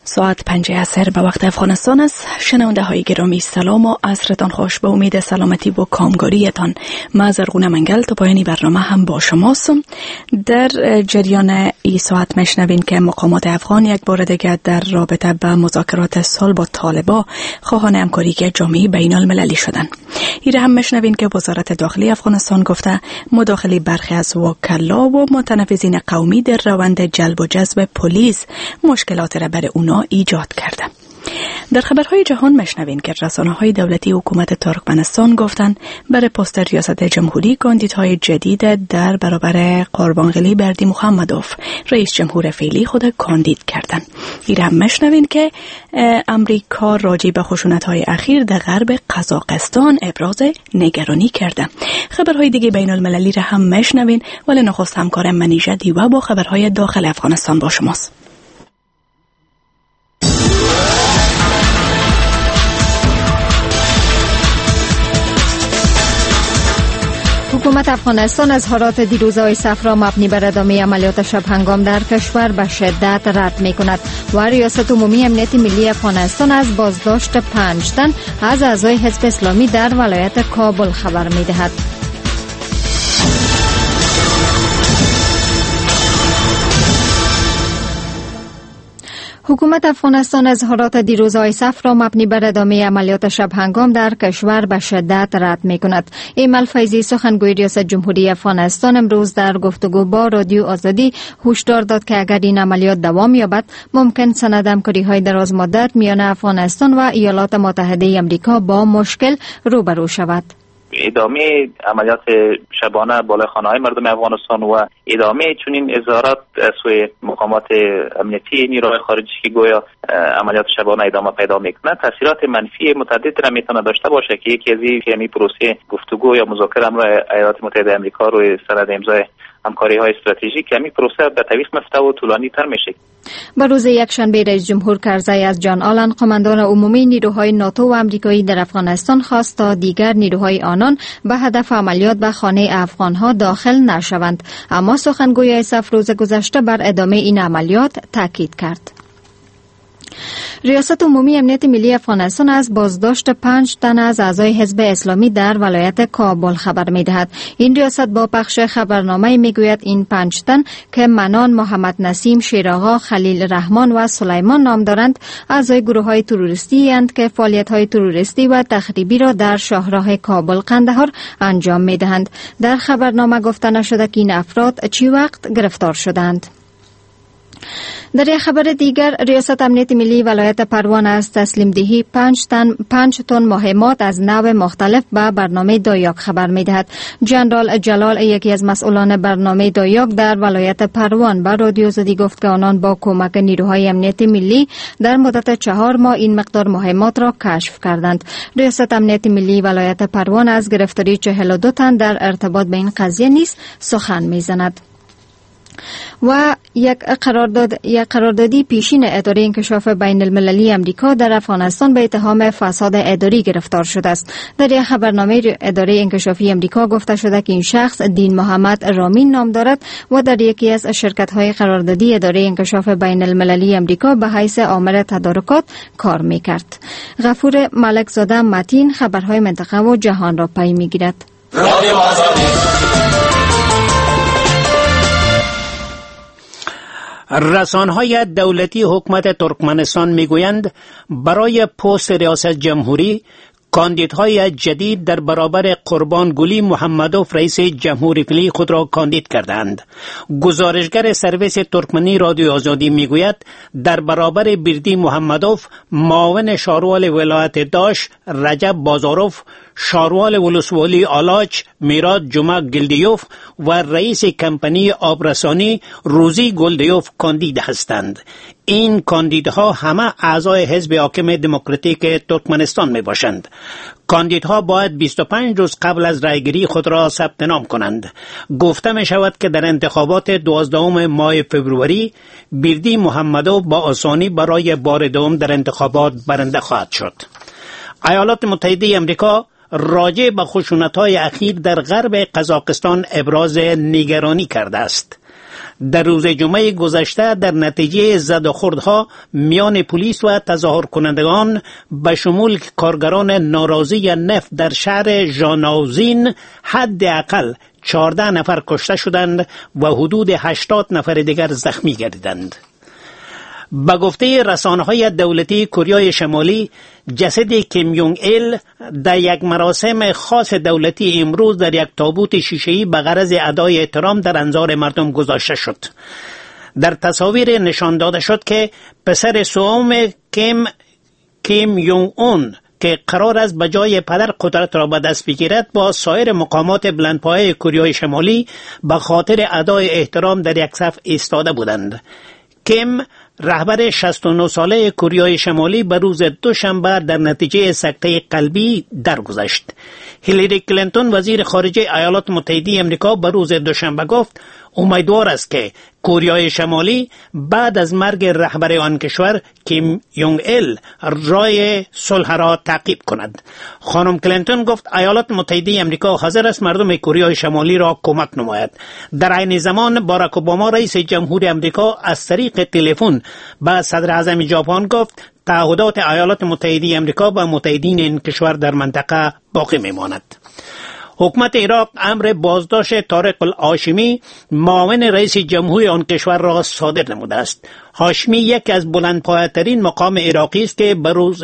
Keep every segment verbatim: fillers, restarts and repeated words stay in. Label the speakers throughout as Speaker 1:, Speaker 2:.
Speaker 1: ساعت پنج عصر به وقت افغانستان است. شنونده های گرامی سلام و عصرتان خوش. به امید سلامتی و کامگاریتان من زرغونه منگل تا پایانی برنامه هم با شماست. در جریان این ساعت مشنوین که مقامات افغان یک بار دیگر در رابطه به مذاکرات صلح با طالبان خواهان همکاری جامعه بین المللی شدند. این هم مشنوین که وزارت داخلی افغانستان گفته مداخله برخی از وکلا و متنفذین قومی در روند جلب و جذب پلیس مشکلات را برای اونا ایجاد کرده. در خبرهای جهان مشنوین که رسانه‌های دولتی حکومت ترکمنستان گفتند برای پست ریاست جمهوری کاندیدهای جدید در برابر قربانغلی بردی محمدوف رئیس جمهور فعلی خود کاندید کردند. این هم مشنوین که امریکا راجع به خشونت‌های اخیر در غرب قزاقستان ابراز نگرانی کرده. خبرهای دیگه بین المللی را هم مشنوین، ولی نخست همکارم منیژه دیوه با خبرهای داخل افغانستان با شماست.
Speaker 2: حکومت افغانستان اظهارات دیروزهای صفرا مبنی بر ادامه عملیات شب هنگام در کشور به شدت رد می کند و ریاست عمومی امنیت ملی افغانستان از بازداشت پنج تن از اعضای حزب اسلامی در ولایت کابل خبر می دهد. حکومت افغانستان اظهارات دیروزهای صفرا مبنی بر ادامه عملیات شب هنگام در کشور به شدت رد می کند. ایمل فیضی سخنگوی ریاست جمهوری افغانستان امروز در گفتگو با رادیو آزادی هشدار داد که اگر این عملیات دوام یابد ممکن سند همکاری های دراز مدت میان افغانستان و ایالات متحده آمریکا با مشکل روبرو شود.
Speaker 3: ادامه عملیات شبانه بالای خانه‌های مردم افغانستان و ادامه چنین اظهارات از سوی مقامات امنیتی نیروهای خارجی که گویا عملیات شبانه ادامه پیدا میکنه تاثیرات منفی متعدد را میتونه داشته باشه که یکی از این پروسه گفتگو یا مذاکره امر ایالات متحده آمریکا روی سند امضای همکاری های استراتژیک همین پروسه به تعویق میفته و طولانی تر میشه.
Speaker 2: با روز یکشنبه رئیس جمهور کرزی از جان آلن قماندان عمومی نیروهای ناتو و آمریکایی در افغانستان خواست تا دیگر نیروهای آنان به هدف عملیات به خانه افغانها داخل نشوند، اما سخنگوی صف روز گذشته بر ادامه این عملیات تاکید کرد. ریاست عمومی امنیت ملی افغانستان از بازداشت پنج تن از اعضای حزب اسلامی در ولایت کابل خبر می‌دهد. این ریاست با پخش خبرنامه میگوید این پنج تن که منان، محمد نسیم، شیرآقا، خلیل رحمان و سلیمان نام دارند، اعضای گروه‌های تروریستی اند که فعالیت‌های تروریستی و تخریبی را در شاهراه کابل قندهار انجام می‌دهند. در خبرنامه گفته نشده که این افراد چی وقت گرفتار شدند. در یک خبر دیگر ریاست امنیت ملی ولایت پروان از تسلیم دهی پنج تن پنج تن مهمات از نوع مختلف به برنامه دایاک خبر می‌دهد. جنرال جلال یکی از مسئولان برنامه دایاک در ولایت پروان به رادیو آزادی گفت که آنان با کمک نیروهای امنیت ملی در مدت چهار ماه این مقدار مهمات را کشف کردند. ریاست امنیت ملی ولایت پروان از گرفتاری چهل و دو تن در ارتباط به این قضیه نیز سخن می‌زند. و یک قرارداد یک قراردادی پیشین اداره انکشاف بین المللی امریکا در افغانستان به اتهام فساد اداری گرفتار شده است. در یک خبرنامه اداره انکشافی امریکا گفته شده که این شخص دین محمد رامین نام دارد و در یکی از شرکت‌های قراردادی اداره انکشاف بین المللی امریکا به حیث آمر تدارکات کار می‌کرد. غفور ملک زاده متین خبرهای منطقه و جهان را پی می‌گیرد.
Speaker 4: رسانه‌های دولتی حکومت ترکمنستان میگویند برای پست ریاست جمهوری کاندیدهای جدید در برابر قربانگلی محمدوف رئیس جمهوری فعلی خود را کاندید کردند. گزارشگر سرویس ترکمنی رادیو آزادی میگوید در برابر بردی محمدوف معاون شاروال ولایت داش رجب بازاروف، شاروال ولسوالی آلاچ میراد جمعه گلدیوف و رئیس کمپانی آبرسانی روزی گلدیوف کاندید هستند. این کاندیدها همه اعضای حزب حاکم دموکراتیک ترکمنستان می باشند. کاندیدها باید بیست و پنج روز قبل از رایگیری خود را ثبت نام کنند. گفته می شود که در انتخابات دوازدهم ماه فوریه بردی محمدوف با آسانی برای بار دوم در انتخابات برنده خواهد شد. ایالات متحده آمریکا راجع به خشونت‌های اخیر در غرب قزاقستان ابراز نگرانی کرده است. در روز جمعه گذشته در نتیجه زد و خوردها میان پلیس و تظاهر کنندگان به شمول کارگران ناراضی نفت در شهر ژاناوزین حداقل چهارده نفر کشته شدند و حدود هشتاد نفر دیگر زخمی گردیدند. به گفته رسانه‌های دولتی کره شمالی، جسد کیم یونگ ایل در یک مراسم خاص دولتی امروز در یک تابوت شیشه‌ای به غرض ادای احترام در انظار مردم گذاشته شد. در تصاویر نشان داده شد که پسر سوم کیم کیم یونگ اون که قرار است به جای پدر قدرت را به دست بگیرد با سایر مقامات بلندپایه کره شمالی به خاطر ادای احترام در یک صف ایستاده بودند. کیم رهبر شصت و نه ساله کره شمالی به روز دوشنبه در نتیجه سکته قلبی درگذشت. هیلاری کلینتون وزیر خارجه ایالات متحده آمریکا به روز دوشنبه گفت امیدوار است که کره شمالی بعد از مرگ رهبر آن کشور کیم یونگ ایل راه صلح را تعقیب کند. خانم کلینتون گفت ایالات متحده آمریکا حاضر است مردم کره شمالی را کمک نماید. در عین زمان باراک اوباما رئیس جمهور آمریکا از طریق تلفن به صدر اعظم ژاپن گفت تعهدات ایالات متحده آمریکا با متحدین این کشور در منطقه باقی میماند. حکومت عراق امر بازداشت طارق الهاشمی معاون رئیس جمهور آن کشور را صادر نموده است. هاشمی یکی از بلندپایه‌ترین مقام عراقی است که به روز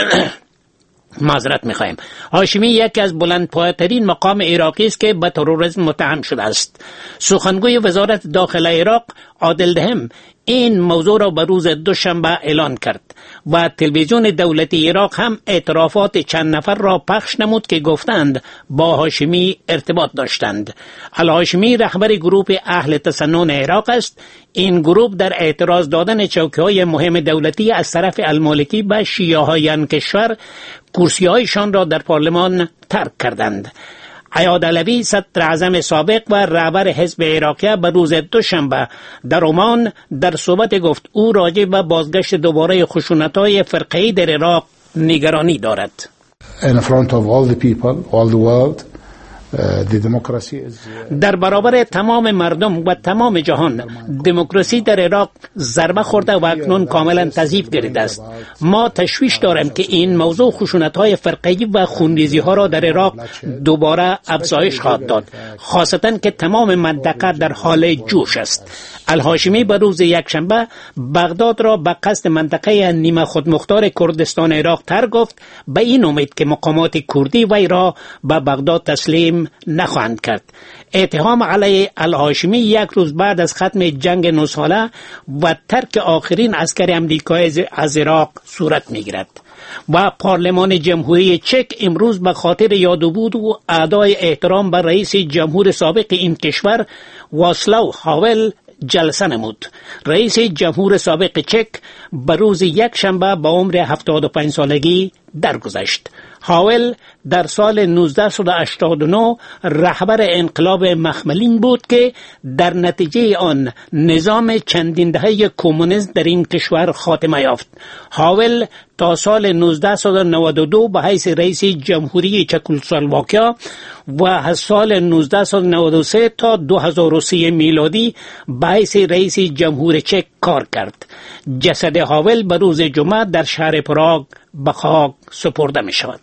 Speaker 4: معذرت می‌خوایم. هاشمی یکی از بلندپایه‌ترین مقام عراقی است که به تروریسم متهم شده است. سخنگوی وزارت داخله عراق عادل دهم این موضوع را به روز دوشنبه اعلان کرد و تلویزیون دولتی عراق هم اعترافات چند نفر را پخش نمود که گفتند با هاشمی ارتباط داشتند. الهاشمی رهبر گروه اهل تسنن عراق است. این گروه در اعتراض دادن چوکی‌های مهم دولتی از طرف المالکی به شیعه‌های آن کشور کرسی‌هایشان را در پارلمان ترک کردند. عیاد علوی صدر اعظم سابق و رهبر حزب عراقیه به روز دوشنبه در عمان در صحبت گفت او راجع به بازگشت دوباره خشونت‌های فرقه‌ای در عراق نگرانی دارد.
Speaker 5: In front of all the people, all the world, uh, the democracy is
Speaker 4: در برابر تمام مردم و تمام جهان دموکراسی در عراق ضربه خورده و اکنون کاملا تضعیف گردیده است. ما تشویش داریم که این موضوع خشونت‌های فرقه‌ای و خونریزی‌ها را در عراق دوباره افزایش خواهد داد، خاصتا که تمام منطقه در حال جوش است. الهاشمی به روز یکشنبه بغداد را به قصد منطقه نیمه خودمختار کردستان عراق تر گفت، به این امید که مقامات کردی وی را به بغداد تسلیم نخواهند کرد. اتهام علیه الهاشمی یک روز بعد از ختم جنگ نه ساله و ترک آخرین عسکر آمریکایی از عراق صورت میگیرد. و پارلمان جمهوری چک امروز به خاطر یادبود و ادای احترام به رئیس جمهور سابق این کشور واسلاو هاول جلسه نمود. رئیس جمهور سابق چک به روز یک شنبه با عمر هفتاد و پنج سالگی درگذشت. هاول در سال نوزده هشتاد و نه رهبر انقلاب مخملین بود که در نتیجه آن نظام چندین دهه کمونیسم در این کشور خاتمه یافت. هاول تا سال نوزده نود و دو به حیث رئیس جمهوری چکسلواکیا و از سال نوزده نود و سه تا دو هزار و سه میلادی به حیث رئیس جمهور چک کار کرد. جسد هاول به روز جمعه در شهر پراگ به خاک سپرده می شود.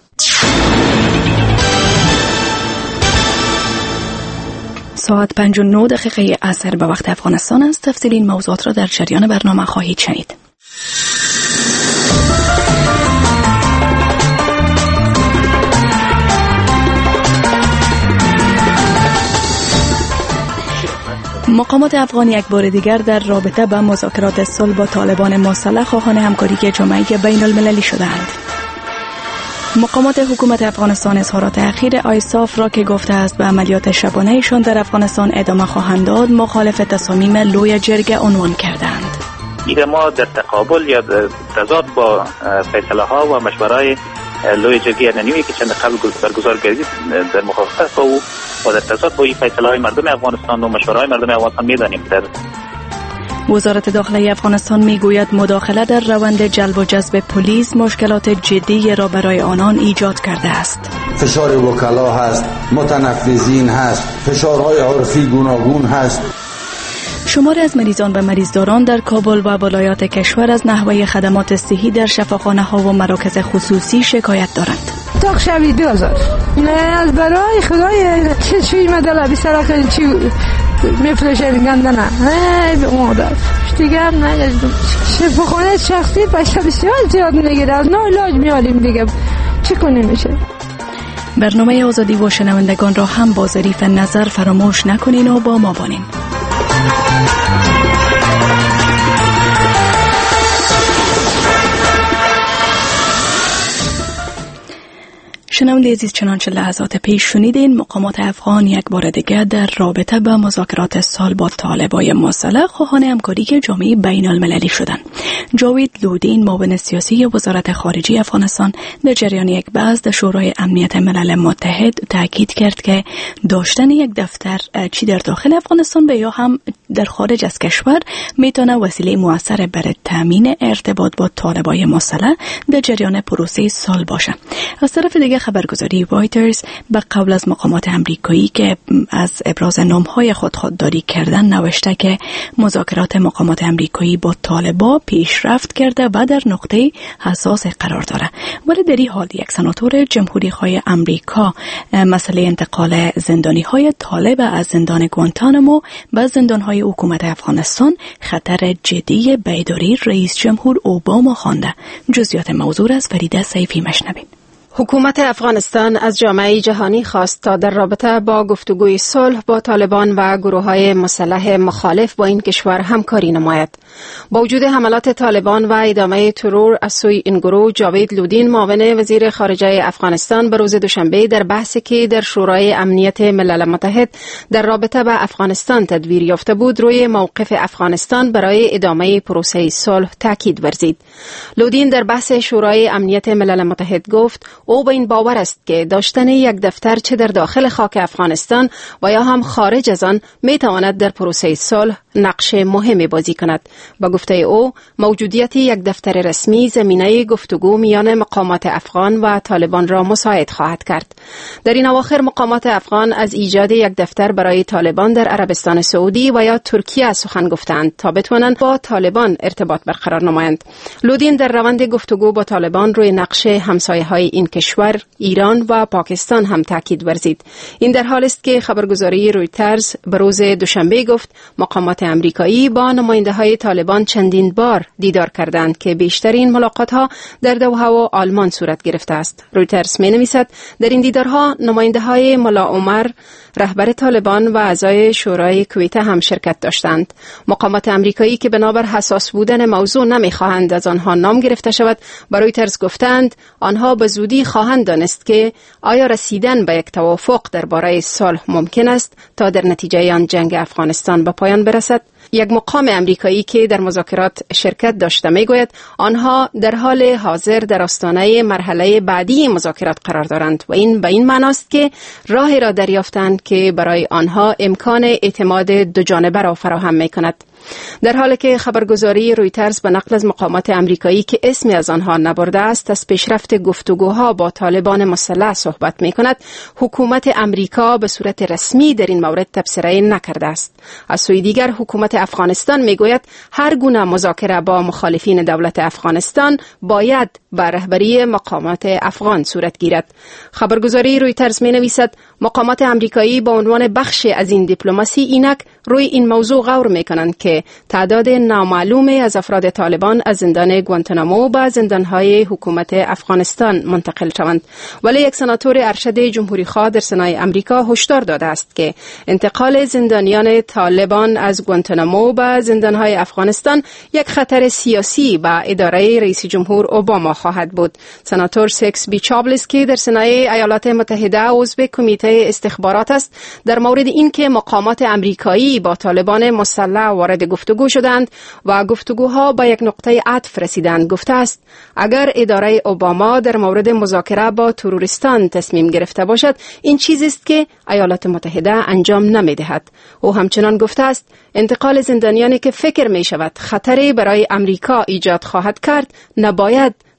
Speaker 1: ساعت پنج و نه دقیقه عصر به وقت افغانستان است. تفصیل این موضوعات را در جریان برنامه خواهید شنید. مقامات افغان یک بار دیگر در رابطه با مذاکرات صلح با طالبان مسلح خواهان همکاری جامعه بین المللی شدند. مقامات حکومت افغانستان اظهارات اخیر آیساف را که گفته است به عملیات شبانه ایشان در افغانستان ادامه خواهند داد مخالف تصامیم لوی جرگه عنوان کردند.
Speaker 3: ایده ما در تقابل یا تضاد با فیصله ها و مشورهای لوی جرگه ننیوی که چند قبل برگزار گردید در مخالفت با او و در تضاد با این فیصله های مردم افغانستان و مشورهای مردم افغانستان میدانیم. در
Speaker 1: وزارت داخله افغانستان میگوید مداخله در روند جلب و جذب پلیس مشکلات جدی را برای آنان ایجاد کرده است.
Speaker 6: فشار وکلا هست، متنفذین هست، فشارهای عرفی گوناگون هست.
Speaker 1: شماری از مریضان و مریضداران در کابل و ولایات کشور از نحوه خدمات صحی در شفاخانه ها و مراکز خصوصی شکایت دارند.
Speaker 6: تاق شوی دو هزار نه از برای خدای چه چوی مدل بی سراخ چی میفروشه گنده نه ای به مادر دیگه هم نگشتم شفاخانه شخصی پیسه بسیار زیاد میگیره از نه علاج میالیم دیگه چی کنیم میشه.
Speaker 1: برنامه آزادی و شنوندگان را هم با ظریف نظر فراموش نکنین و با ما بانین. شنونده عزیز، چنانچه لحظات پیش شنیدین، مقامات افغان یک بار دیگر در رابطه با مذاکرات صلح با طالبای مسلح خواهان همکاری جامعه بین المللی شدند. جاوید لودین، معاون سیاسی وزارت خارجه افغانستان، در جریان یک بحث در شورای امنیت ملل متحد تاکید کرد که داشتن یک دفتر چی در داخل افغانستان و یا هم در خارج از کشور میتونه وسیله مؤثر برای تامین ارتباط با طالبای مسلح در جریان پروسه صلح باشه. از طرف دیگه خبرگزاری رایترز به قول از مقامات امریکایی که از ابراز نامهای خود خودداری کردن نوشته که مذاکرات مقامات امریکایی با طالبا پیشرفت کرده و در نقطه حساس قرار داره. ولی در این حال یک سناتور جمهوری خواه امریکا مسئله انتقال زندانی های طالب از زندان گوانتانامو به زندان های حکومت افغانستان خطر جدی به اداره رئیس جمهور اوباما خوانده. جزئیات موضوع از فریده سیفی مشنوین.
Speaker 7: حکومت افغانستان از جامعه جهانی خواست تا در رابطه با گفتگوی صلح با طالبان و گروه‌های مسلح مخالف با این کشور همکاری نماید. با وجود حملات طالبان و ادامه ترور از سوی این گروه، جاوید لودین، معاون وزیر خارجه افغانستان، به روز دوشنبه در بحثی که در شورای امنیت ملل متحد در رابطه با افغانستان تدویر یافته بود، روی موقف افغانستان برای ادامه پروسه صلح تاکید ورزید. لودین در بحث شورای امنیت ملل متحد گفت او به این باور است که داشتن یک دفتر چه در داخل خاک افغانستان و یا هم خارج از آن می تواند در پروسه صلح نقش مهمی بازی کند. با گفته او، موجودیت یک دفتر رسمی زمینه گفتگو میان مقامات افغان و طالبان را مساعد خواهد کرد. در این اواخر مقامات افغان از ایجاد یک دفتر برای طالبان در عربستان سعودی و یا ترکیه سخن گفتند تا بتوانند با طالبان ارتباط برقرار نمایند. لودین در روند گفتگو با طالبان روی نقش همسایه‌های این کشور، ایران و پاکستان هم تاکید ورزید. این در حال است که خبرگزاری رویترز به روز دوشنبه گفت مقامات امریکایی با نماینده‌های طالبان چندین بار دیدار کردند که بیشترین ملاقات‌ها در دوحه و آلمان صورت گرفته است. رویترز می‌نویسد در این دیدارها نماینده‌های ملا عمر، رهبر طالبان و اعضای شورای کویت هم شرکت داشتند. مقامات امریکایی که بنابر حساس بودن موضوع نمی‌خواهند از آنها نام گرفته شود، برای رویترز گفتند آنها به زودی خواهند دانست که آیا رسیدن به یک توافق درباره صلح ممکن است تا در نتیجه آن جنگ افغانستان به پایان برسد. یک مقام امریکایی که در مذاکرات شرکت داشته میگوید آنها در حال حاضر در آستانه مرحله بعدی مذاکرات قرار دارند و این به این معناست که راهی را دریافتند که برای آنها امکان اعتماد دو جانبه را فراهم میکند. در حالی که خبرگزاری رویترز به نقل از مقامات امریکایی که اسمی از آنها نبرده است از پیشرفت گفتگوها با طالبان مسلح صحبت می کند، حکومت امریکا به صورت رسمی در این مورد تبصره نکرده است. از سوی دیگر حکومت افغانستان می گوید هر گونه مذاکره با مخالفین دولت افغانستان باید به رهبری مقامات افغان صورت گیرد. خبرگزاری رویترز می نویسد مقامات امریکایی با عنوان بخشی از این دیپلماسی اینک روی این موضوع غور می کنند که تعداد نامعلومی از افراد طالبان از زندان گوانتانامو به زندانهای حکومت افغانستان منتقل شوند. ولی یک سناتور ارشد جمهوری خواه در سنای امریکا هشدار داده است که انتقال زندانیان طالبان از گوانتانامو به زندانهای افغانستان یک خطر سیاسی به اداره رئیس جمهور اوباما خواهد بود. سناتور سکس بی چابلز که در سنای ایالات متحده عضو کمیته استخبارات است، در مورد اینکه مقامات امریکایی با طالبان مسلح وارد گفتگو شدند و گفتگوها با یک نقطه عطف رسیدند گفته است اگر اداره اوباما در مورد مذاکره با تروریستان تصمیم گرفته باشد، این چیزی است که ایالات متحده انجام نمی‌دهد. او همچنان گفته است انتقال زندانیانی که فکر می شود خطری برای امریکا ایجاد خواهد کرد نباید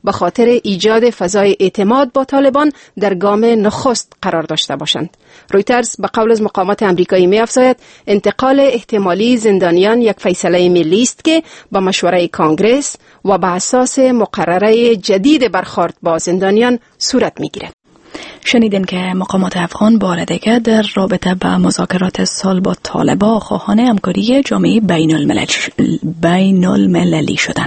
Speaker 7: به خاطر ایجاد فضای اعتماد با طالبان در گام نخست قرار داشته باشند. رویترز به قول از مقامات امریکایی می افزاید انتقال احتمالی زندانیان یک فیصله ملی است که با مشوره کانگرس و به اساس مقرره جدید برخورد با زندانیان صورت می گیرد.
Speaker 1: شنیدین که مقامات افغان بار دیگر در رابطه با مذاکرات صلح با طالبان خواهان همکاری جامعه بین الملل بین المللی شدند.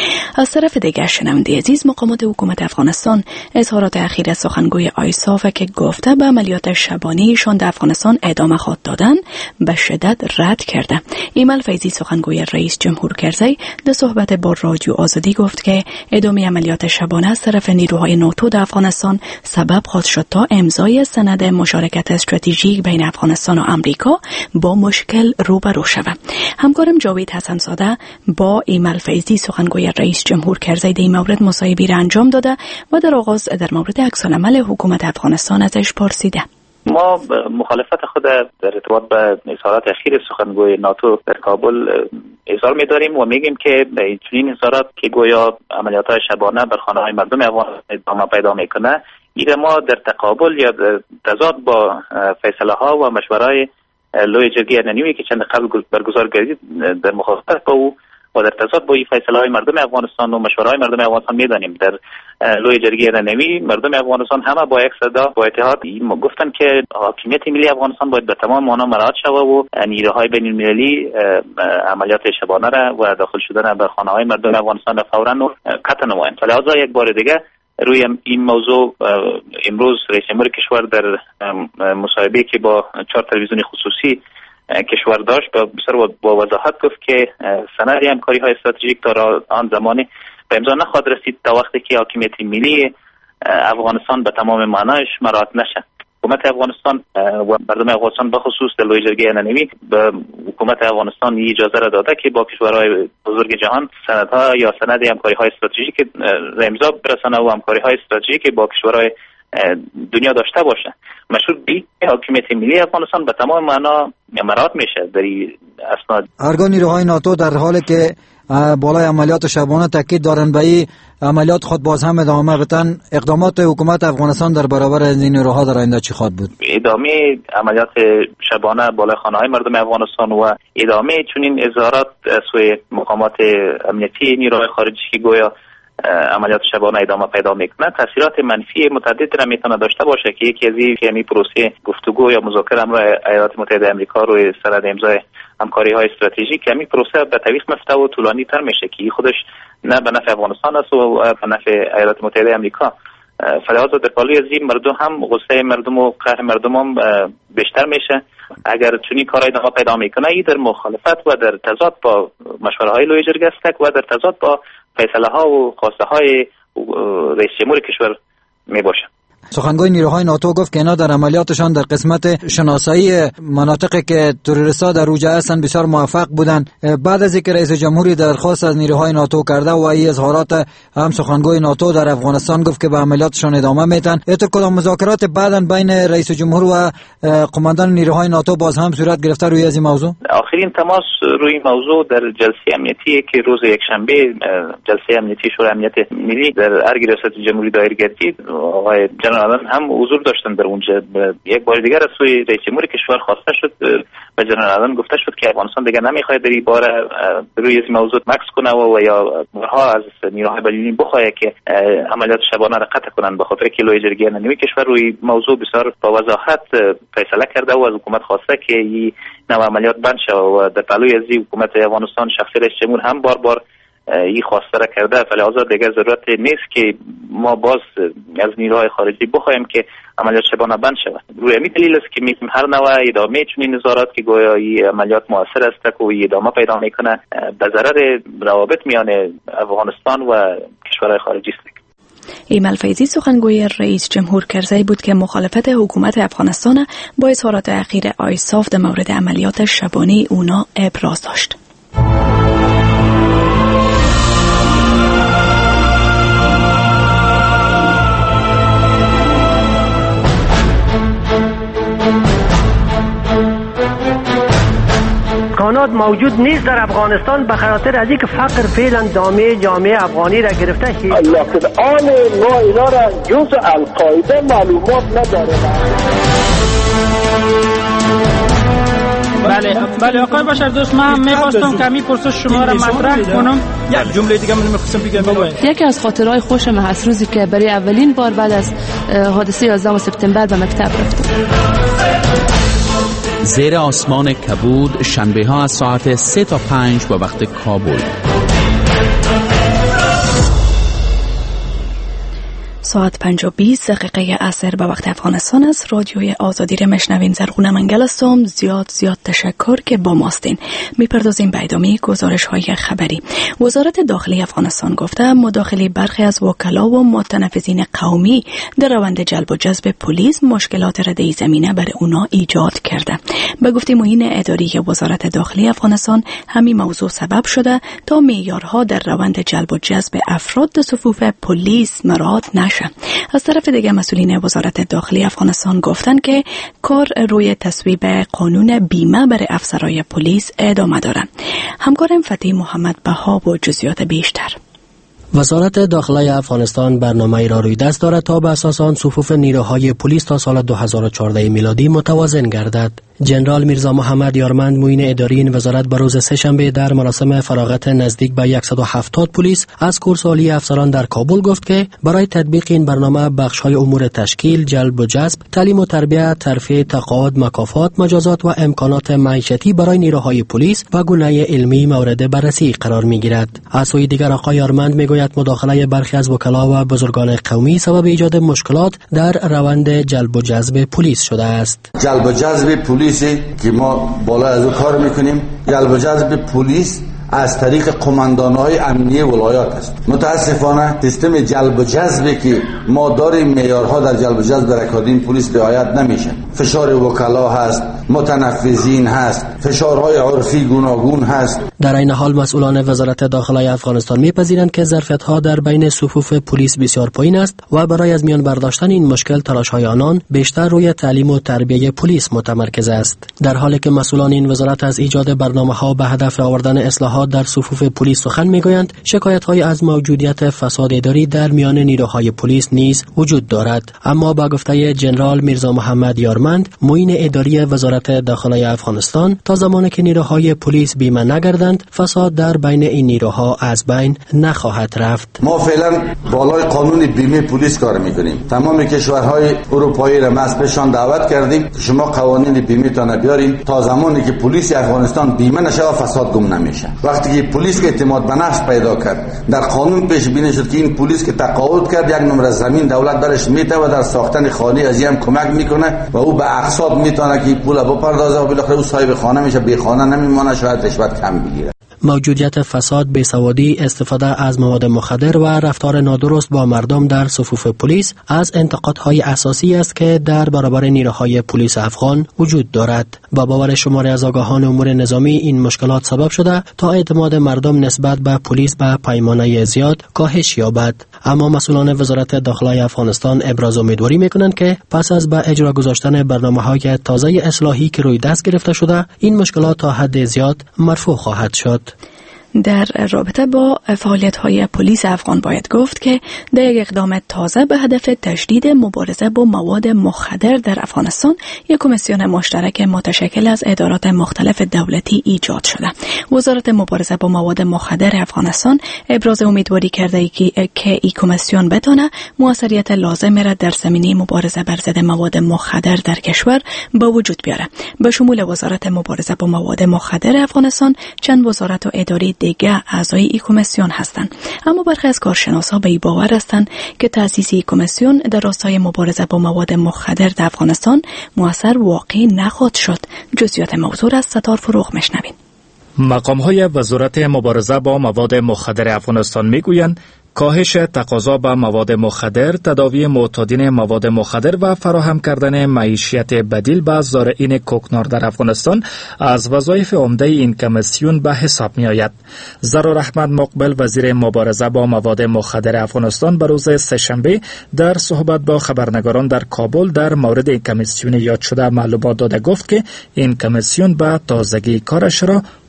Speaker 1: از طرف دیگر شنونده عزیز، مقامات حکومت افغانستان اظهارات اخیر سخنگوی آیساف که گفته به عملیات شبانه‌شان در افغانستان ادامه خواهد دادن به شدت رد کرده. ایمل فیضی سخنگوی رئیس جمهور کرزی در صحبت با رادیو آزادی گفت که ادامه عملیات شبانه از طرف نیروهای ناتو در افغانستان سبب خواهد شد تا امضای سند مشارکت استراتژیک بین افغانستان و آمریکا با مشکل روبرو شود. همکارم جاوید حسن‌زاده با ایمل فیضی سخنگوی رئیس جمهور کرزی در این مورد مصاحبه‌ای را انجام داده و در آغاز در مورد عکس‌العمل حکومت افغانستان ازش پرسیده.
Speaker 3: ما مخالفت خود در ارتباط به اظهارات اخیر سخنگوی ناتو در کابل اظهار می‌داریم و میگیم که این اظهارات که گویا عملیات‌های شبانه بر خانه‌های مردم افغانستان ادامه پیدا می‌کنه، این ما در تقابل یا در تضاد با فیصله‌ها و مشوره‌های لوی جرگه ننوی که چند قبل برگزار گردید در مخالفت با او و در تضاد با این فیصله‌های مردم افغانستان و مشوره‌های مردم افغانستان می‌دانیم. در لوی جرگه ننوی مردم افغانستان همه با یک صدا با اتحاد گفتن که حاکمیت ملی افغانستان باید به تمام معنا مراعات شود و نیروهای بین‌المللی عملیات شبانه را و داخل شدن به خانه‌های مردم افغانستان را فوراً قطع نمایند. لذا یک بار دیگه روی این موضوع امروز رئیس جمهور کشور در مصاحبه‌ای که با چهار تلویزیون خصوصی کشور داشت بسیار با وضاحت گفت که سند همکاری های استراتژیک تا آن زمانی به امضا نخواهد رسید تا وقتی که حاکمیت ملی افغانستان به تمام معنایش مراعات نشه. حکومت افغانستان و مردم افغانستان به خصوص در لوی جرگه ننوی به حکومت افغانستان این اجازه را داده که با کشورهای بزرگ جهان سندها یا سند همکاری های استراتژیک امضا برسانه و همکاری های استراتژیک با کشورهای دنیا داشته باشه. مشروط به حاکمیت ملی افغانستان به تمام معنا مراعات میشه در این اسناد.
Speaker 8: هرگاه نیروهای ناتو در حالی که بالای عملیات شبانه تاکید دارند به این عملیات خود باز هم ادامه بدن، اقدامات حکومت افغانستان در برابر این نیروها در آینده چی خواهد بود؟
Speaker 3: ادامه عملیات شبانه بالای خانه‌های مردم افغانستان و ادامه چنین اظهارات سوی مقامات امنیتی نیروهای خارجی که گویا عملیات شبانه ادامه پیدا میکنه تاثیرات منفی متعددی را میتونه داشته باشه که یکی از این که این پروسه گفتگو یا مذاکره امر ایالات متحده آمریکا روی سند امضای همکاری های استراتژیک همین پروسه به تعویق میفته و طولانی تر میشه که خودش نه به نفع افغانستان است و به نفع ایالات متحده آمریکا. فلذا در پالوی از این مردم هم غصه مردم و قهر مردم هم بیشتر میشه. اگر چنین کارهای ادامه پیدا میکنه این در مخالفت و در تضاد با مشوره های لوی جرگه است و در تضاد با فیصله ها و خواسته های رئیس جمهور کشور می باشه.
Speaker 8: سخنگوی نیروهای ناتو گفت که اینا در عملیاتشان در قسمت شناسایی مناطقی که تروریست‌ها در اوج هستند بسیار موفق بودند. بعد از اینکه رئیس جمهوری درخواست از نیروهای ناتو کرده و این اظهارات هم سخنگوی ناتو در افغانستان گفت که به عملیاتشان ادامه میدن، اینطور کدام مذاکرات بعداً بین رئیس جمهور و قماندان نیروهای ناتو باز هم صورت گرفته روی این موضوع؟
Speaker 3: آخرین تماس روی موضوع در جلسه امنیتی که روز یکشنبه جلسه امنیتی شورای امنیت ملی در ارگ ریاست جمهوری دایر گردید، آقای جنرال هم حضور داشتن در اونجا. یک بار دیگر از سوی رئیس جمهور کشور خواسته شد به جنرال گفته شد که افغانستان دیگر نمیخواد در این باره روی این موضوع مکس کنه و یا برها از نیروهای بین‌المللی بخواد که عملیات شبانه را قطع کنن، به خاطر که لوی جرگه ننوی کشور روی موضوع بسیار با وضاحت فیصله کرده و از حکومت خواسته که این نوع عملیات بند شود و در پلوی از حکومت افغانستان شخصی رئیس جمهور هم بار بار این خواسته را کرده. فلذا دیگر ضرورت نیست که ما باز از نیروهای خارجی بخوایم که عملیات شبانه بند شود. روی همین دلیل است که میگیم هر نوع ادامه چنین نظارات که گویا این عملیات موثر است و ادامه پیدا میکنه به ضرر روابط میان افغانستان و کشورهای خارجی است.
Speaker 1: ایمل فیضی سخنگوی رئیس جمهور کرزی بود که مخالفت حکومت افغانستان با اظهارات اخیر آیساف در مورد عملیات شبانه اونا ابراز داشت.
Speaker 9: امکانات موجود نیست در افغانستان به خاطر از اینکه فقر فعلا دامه جامعه افغانی را گرفته.
Speaker 10: لکن آن ما اینا را جز القاعده معلومات نداره.
Speaker 11: بله بله آقای بشر دوست، من می‌خواستم کمی پرسش شما را مطرح کنم.
Speaker 12: یک جمله دیگه من می‌خواستم بگم.
Speaker 13: یکی از خاطرهای خوشم هست روزی که برای اولین بار بعد از حادثه یازدهم سپتامبر به مکتب رفتم.
Speaker 14: زیر آسمان کبود شنبه ها از ساعت سه تا پنج به وقت کابل.
Speaker 1: ساعت پنج و بیست دقیقه عصر به وقت افغانستان است. رادیوی آزادی را مشنوین. زرغونه منگل هستم. زیاد زیاد تشکر که با ماستین. میپردازیم به ادامه گزارش های خبری. وزارت داخلی افغانستان گفته مداخله برخی از وکلا و متنفذین قومی در روند جلب و جذب پلیس مشکلات ردی زمینه برای اونا ایجاد کرده. به گفته معین اداری وزارت داخلی افغانستان همین موضوع سبب شده تا معیارها در روند جلب و جذب افراد در صفوف پلیس مراعات نشه. از طرف دیگه مسئولین وزارت داخلی افغانستان گفتن که کار روی تصویب قانون بیمه برای افسرهای پلیس ادامه داره. همکارم فتحی محمد بها با جزئیات بیشتر.
Speaker 15: وزارت داخلی افغانستان برنامه‌ای را روی دست دارد تا به اساس آن صفوف نیروهای پلیس تا سال دو هزار و چهارده میلادی متوازن گردد. جنرال میرزا محمد یارمند معین اداری این وزارت به روز سه‌شنبه در مراسم فراغت نزدیک به صد و هفتاد پلیس از کورس عالی افسران در کابل گفت که برای تطبیق این برنامه بخش‌های امور تشکیل، جلب و جذب، تعلیم و تربیت، ترفیع تقاعد، مکافات، مجازات و امکانات معیشتی برای نیروهای پلیس و گونه علمی مورد بررسی قرار می‌گیرد. از سوی دیگر آقای یارمند میگوید مداخله برخی از وکلا و بزرگان قومی سبب ایجاد مشکلات در روند جلب و جذب پلیس شده است.
Speaker 16: جلب و جذب پلیس که ما بالا از او کار میکنیم، جلب و جذب پلیس از طریق قماندان‌های امنیه ولایات است. متاسفانه سیستم جلب و جذبی که ما داریم معیارها در جلب و جذب رکادین پلیس رعایت نمیشه. فشار وکلا هست، متنفذین هست، فشارهای عرفی گوناگون هست.
Speaker 15: در این حال مسئولان وزارت داخلی افغانستان میپذیرند که ظرفیت‌ها در بین صفوف پلیس بسیار پایین است و برای از میان برداشتن این مشکل تلاش‌های آنان بیشتر روی تعلیم و تربیت پلیس متمرکز است. در حالی که مسئولان این وزارت از ایجاد برنامه‌ها به هدف آوردن اصلاحات در صفوف پلیس سخن میگویند، شکایت‌های از موجودیت فساد اداری در میان نیروهای پلیس نیز وجود دارد. اما با گفته جنرال میرزا محمد یارمند معین اداری وزارت داخلی افغانستان، تا زمانی که نیروهای پلیس بیمه نگردند فساد در بین این نیروها از بین نخواهد رفت.
Speaker 16: ما فعلا بالای قانون بیمه پلیس کار میکنیم. تمام کشورهای اروپایی را مسئولشان دعوت کردیم که شما قوانین بیمه تا بیارین تا زمانی که پلیس افغانستان بیمه نشه و فساد گم نمیشه. وقتی که پلیس که اعتماد به نفس پیدا کرد، در قانون پیش بینی شد که این پلیس که تقاعد کرد یک نمره زمین دولت درش میده و در ساختن خانه از هم کمک میکنه و او به اقساط میتونه که پول بپردازه و بالاخره او صاحب خانه میشه، بی خانه نمیمونه، شاید رشوت کم بگیره.
Speaker 15: موجودیت فساد، بیسوادی، استفاده از مواد مخدر و رفتار نادرست با مردم در صفوف پلیس از انتقادهای اساسی است که در برابر نیروهای پلیس افغان وجود دارد. با باور شماری از آگاهان امور نظامی این مشکلات سبب شده تا اعتماد مردم نسبت به پلیس به پیمانه زیاد کاهش یابد. اما مسئولان وزارت داخلی افغانستان ابراز امیدواری میکنند که پس از به اجرا گذاشتن برنامه‌های تازه اصلاحی که روی دست گرفته شده، این مشکلات تا حد زیاد مرفوع خواهد شد.
Speaker 1: در رابطه با فعالیت‌های پلیس افغان باید گفت که در یک اقدام تازه به هدف تشدید مبارزه با مواد مخدر در افغانستان یک کمیسیون مشترک متشکل از ادارات مختلف دولتی ایجاد شده. وزارت مبارزه با مواد مخدر افغانستان ابراز امیدواری کرده که این کمیسیون بتونه موثریت لازم را در زمینه مبارزه بر ضد مواد مخدر در کشور به وجود بیاره. به شمول وزارت مبارزه با مواد مخدر افغانستان چند وزارت و اداره دیگه اعضای این کمیسیون هستند. اما برخی از کارشناسا به این باور هستند که تأسیس این کمیسیون در راستای مبارزه با مواد مخدر در افغانستان مؤثر واقع نخواهد شد. جزئیات موضوع از ستار فروغ میشنویم.
Speaker 17: مقام‌های وزارت مبارزه با مواد مخدر افغانستان میگویند کاهش تقاضا به مواد مخدر، تداوی معتادین مواد مخدر و فراهم کردن معیشت بدیل به زارعین کوکنار در افغانستان از وظایف عمده این کمیسیون به حساب می آید. ضرار احمد مقبل وزیر مبارزه با مواد مخدر افغانستان به روز سه‌شنبه در صحبت با خبرنگاران در کابل در مورد این کمیسیون یاد شده معلومات داده گفت که این کمیسیون به تازگی کارش را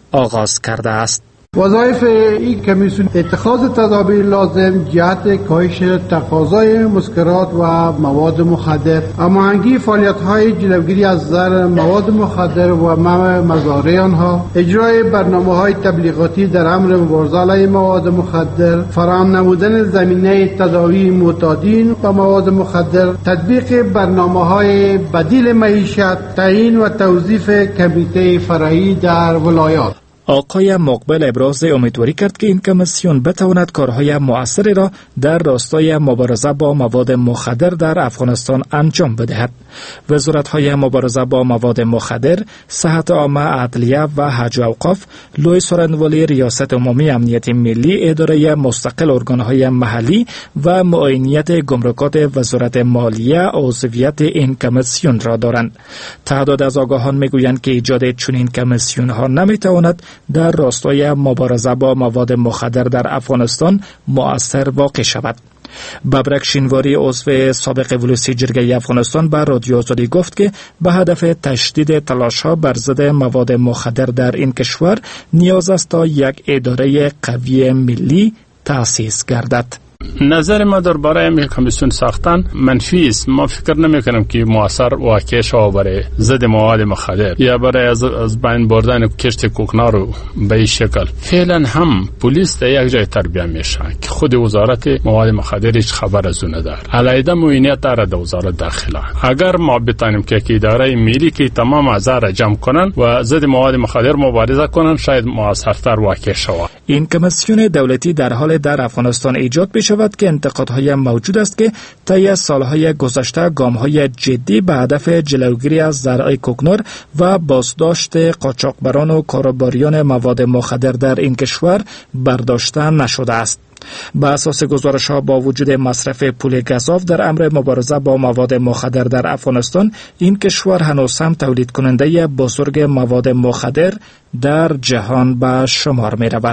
Speaker 17: آغاز کرده است.
Speaker 18: وظایف این کمیسیون اتخاذ تدابیر لازم جهت کاهش تقاضای مسکرات و مواد مخدر، هماهنگی فعالیت‌های جلوگیری از ضرر مواد مخدر و منع مضار آنها، اجرای برنامه‌های تبلیغاتی در امر مبارزه علیه مواد مخدر، فراهم نمودن زمینه تداوی معتادین و مواد مخدر، تطبیق برنامه‌های بدیل معیشت، تعیین و توظیف کمیته فرعی در ولایات.
Speaker 17: آقای مقبل ابراز امیدواری کرد که این کمیسیون بتواند کارهای مؤثری را در راستای مبارزه با مواد مخدر در افغانستان انجام بدهد. وزارت‌های مبارزه با مواد مخدر، صحت عامه، عدلیه و حج و اوقاف، لوی سورنوالی ریاست عمومی امنیت ملی، اداره مستقل ارگان‌های محلی و معاینیت گمرکات وزارت مالیه عضویت این کمیسیون را دارند. تعداد از آگاهان میگویند که ایجاد چنین کمیسیون‌ها نمیتواند در راستای مبارزه با مواد مخدر در افغانستان مؤثر واقع شود. ببرک شینواری عضو سابق ولوسی جرگه افغانستان به رادیو آزادی گفت که به هدف تشدید تلاش‌ها بر ضد مواد مخدر در این کشور نیاز است تا یک اداره قوی ملی تأسیس گردد.
Speaker 19: نظر ما درباره این کمیسیون ساختن منفی است. ما فکر نمی کنم که مؤثر واقع شود برای ضد مواد مخدر یا برای از, از بین بردن کشت کوکنار رو به این شکل. فعلا هم پلیس در یک جای تربیه میشه که خود وزارت مواد مخدر هیچ خبر از اون نداره. علیحده معاینیت داره در وزارت داخله. اگر ما بتانیم که اداره ملی که تمام اعضا را جمع کنن و ضد مواد مخدر مبارزه کنن شاید مؤثرتر واقع شود.
Speaker 17: این کمیسیون دولتی در حال در افغانستان ایجاد بشه شود که انتقادهای موجود است که طی سالهای گذشته گام‌های جدی به هدف جلوگیری از زرع کوکنار و بازداشت قاچاقبران و کاروباریان مواد مخدر در این کشور برداشته نشده است. به اساس گزارش‌ها با وجود مصرف پول گزاف در امر مبارزه با مواد مخدر در افغانستان، این کشور هنوز هم تولید کننده بزرگ مواد مخدر در جهان به شمار می رود.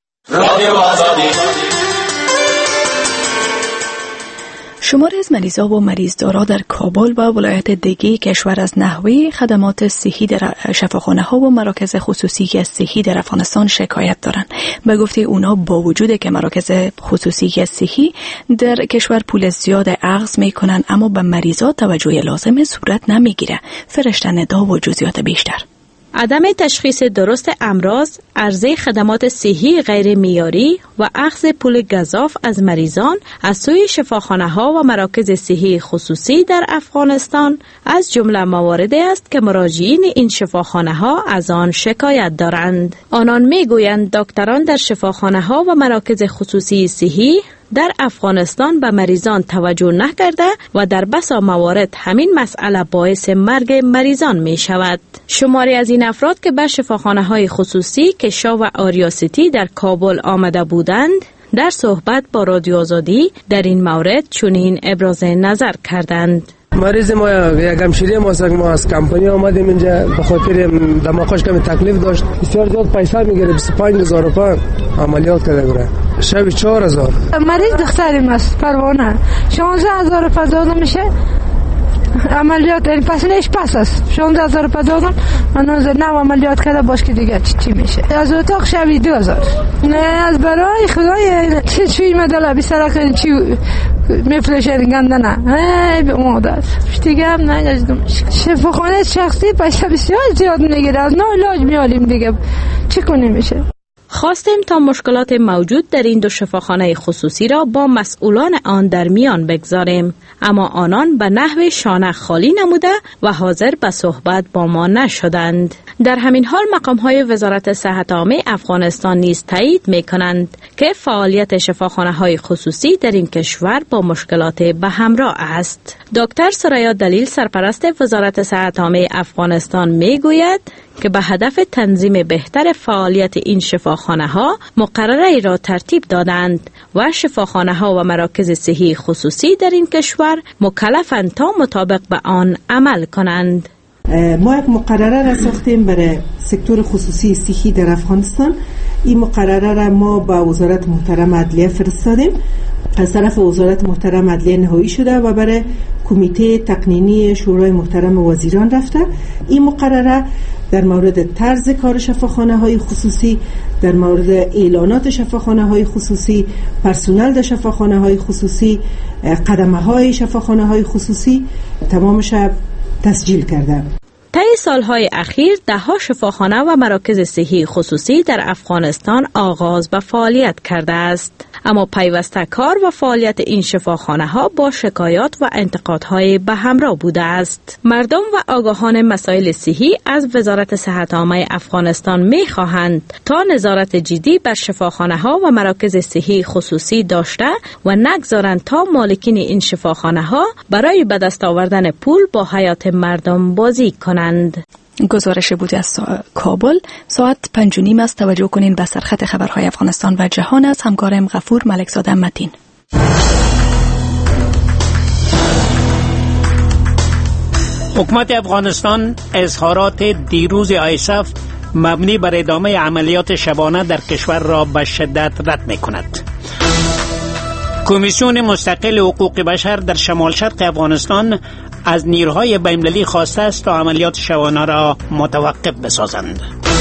Speaker 1: شماری از مریضا و مریضدارا در کابل و ولایت دیگه کشور از نحوه خدمات صحی در شفاخانه ها و مراکز خصوصی صحی در افغانستان شکایت دارند. به گفته اونا با وجود که مراکز خصوصی صحی در کشور پول زیاد اخذ میکنن اما به مریضا توجه لازم صورت نمیگیره. فرشته ندا و جزئیات بیشتر.
Speaker 20: عدم تشخیص درست امراض، عرضه خدمات صحی غیر معیاری و اخذ پول گزاف از مریضان از سوی شفاخانه‌ها و مراکز صحی خصوصی در افغانستان از جمله مواردی است که مراجعین این شفاخانه‌ها از آن شکایت دارند. آنان میگویند دکتران در شفاخانه‌ها و مراکز خصوصی صحی در افغانستان به مریضان توجه نکرده و در بسا موارد همین مسئله باعث مرگ مریضان می شود. شماری از این افراد که به شفاخانه‌های خصوصی کشا و آریاسیتی در کابل آمده بودند در صحبت با رادیو آزادی در این مورد چنین ابراز نظر کردند.
Speaker 21: مریض ما یک همشیره ما ما از کمپانی آمدیم اینجا به خاطر دماغش کمی تکلیف داشت، بسیار زیاد پیسه میگیره، بیست و پنج هزار روپیه عملیات کرده بره، شب چهار هزار.
Speaker 6: مریض دختریم است پروانه شانزده هزار روپیه داده میشه عملیات، این پس نیش پس است شانزده هزار روپیه دادم من نو عملیات کرده باش که دیگه چی چی میشه. از اتاق شبی دو هزار. نه از برای خدای چی چی مدل بی سرک چی میفلشه گنده نه ای به مادر دیگه هم نگذدم. شفاخانه شخصی پیسه بسیار زیاد میگیره، از نو علاج میاریم دیگه چی کنیم میشه.
Speaker 20: خواستیم تا مشکلات موجود در این دو شفاخانه خصوصی را با مسئولان آن در میان بگذاریم، اما آنان به نحو شانه خالی نموده و حاضر به صحبت با ما نشدند. در همین حال مقام‌های وزارت صحت عامه افغانستان نیز تایید می‌کنند که فعالیت شفاخانه‌های خصوصی در این کشور با مشکلات به همراه است. دکتر سریا دلیل سرپرست وزارت صحت عامه افغانستان می‌گوید که به هدف تنظیم بهتر فعالیت این شفاخانه‌ها مقرره را ترتیب دادند و شفاخانه‌ها و مراکز صحی خصوصی در این کشور مکلفند تا مطابق به آن عمل کنند.
Speaker 22: ما یک مقرره را ساختیم برای سکتور خصوصی صحی در افغانستان.
Speaker 2: این مقرره را ما با وزارت محترم عدلیه فرستادیم، از طرف وزارت محترم عدلیه نهایی شده و برای کمیته تقنینی شورای محترم وزیران رفته. این مقرره در مورد طرز کار شفاخانه های خصوصی، در مورد اعلانات شفاخانه های خصوصی، پرسنل در شفاخانه های خصوصی، قدمه های شفاخانه های خصوصی تمامش تسجیل کرده.
Speaker 20: طی سالهای اخیر ده‌ها شفاخانه و مراکز صحی خصوصی در افغانستان آغاز به فعالیت کرده است، اما پیوسته کار و فعالیت این شفاخانه ها با شکایات و انتقادهای به همراه بوده است. مردم و آگاهان مسائل صحی از وزارت صحت عامه افغانستان می خواهند تا نظارت جدی بر شفاخانه ها و مراکز صحی خصوصی داشته و نگذارند تا مالکین این شفاخانه ها برای به دست آوردن پول با حیات مردم بازی کنند.
Speaker 1: گزارش بود از سا... کابل. ساعت پنج و نیم است. توجه کنین به سرخط خبرهای افغانستان و جهان از همکارم غفور ملکزاده متین.
Speaker 4: حکومت افغانستان اظهارات دیروز آیسف مبنی بر ادامه عملیات شبانه در کشور را به شدت رد می کند. کمیسیون مستقل حقوق بشر در شمال شرق افغانستان از نیروهای بین‌المللی خواسته است تا عملیات شبانه را متوقف بسازند.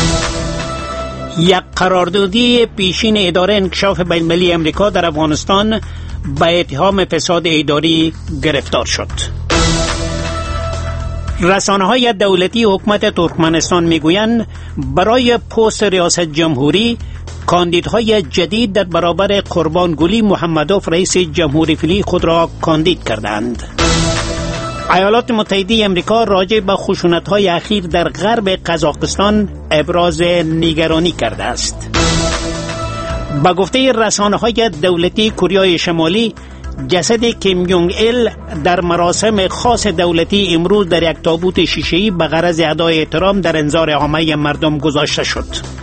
Speaker 4: یک قراردادی پیشین اداره انکشاف بین‌المللی امریکا در افغانستان به اتهام فساد اداری گرفتار شد. رسانه‌های دولتی حکومت ترکمنستان میگویند برای پست ریاست جمهوری کاندیدهای جدید در برابر قربانگلی محمدوف رئیس جمهوری فعلی خود را کاندید کردند. ایالات متحده امریکا راجع به خشونت‌های اخیر در غرب قزاقستان ابراز نگرانی کرده است. با گفته رسانه‌های دولتی کره شمالی، جسد کیم یونگ ایل در مراسم خاص دولتی امروز در یک تابوت شیشه‌ای به غرض ادای احترام در انظار عامه مردم گذاشته شد.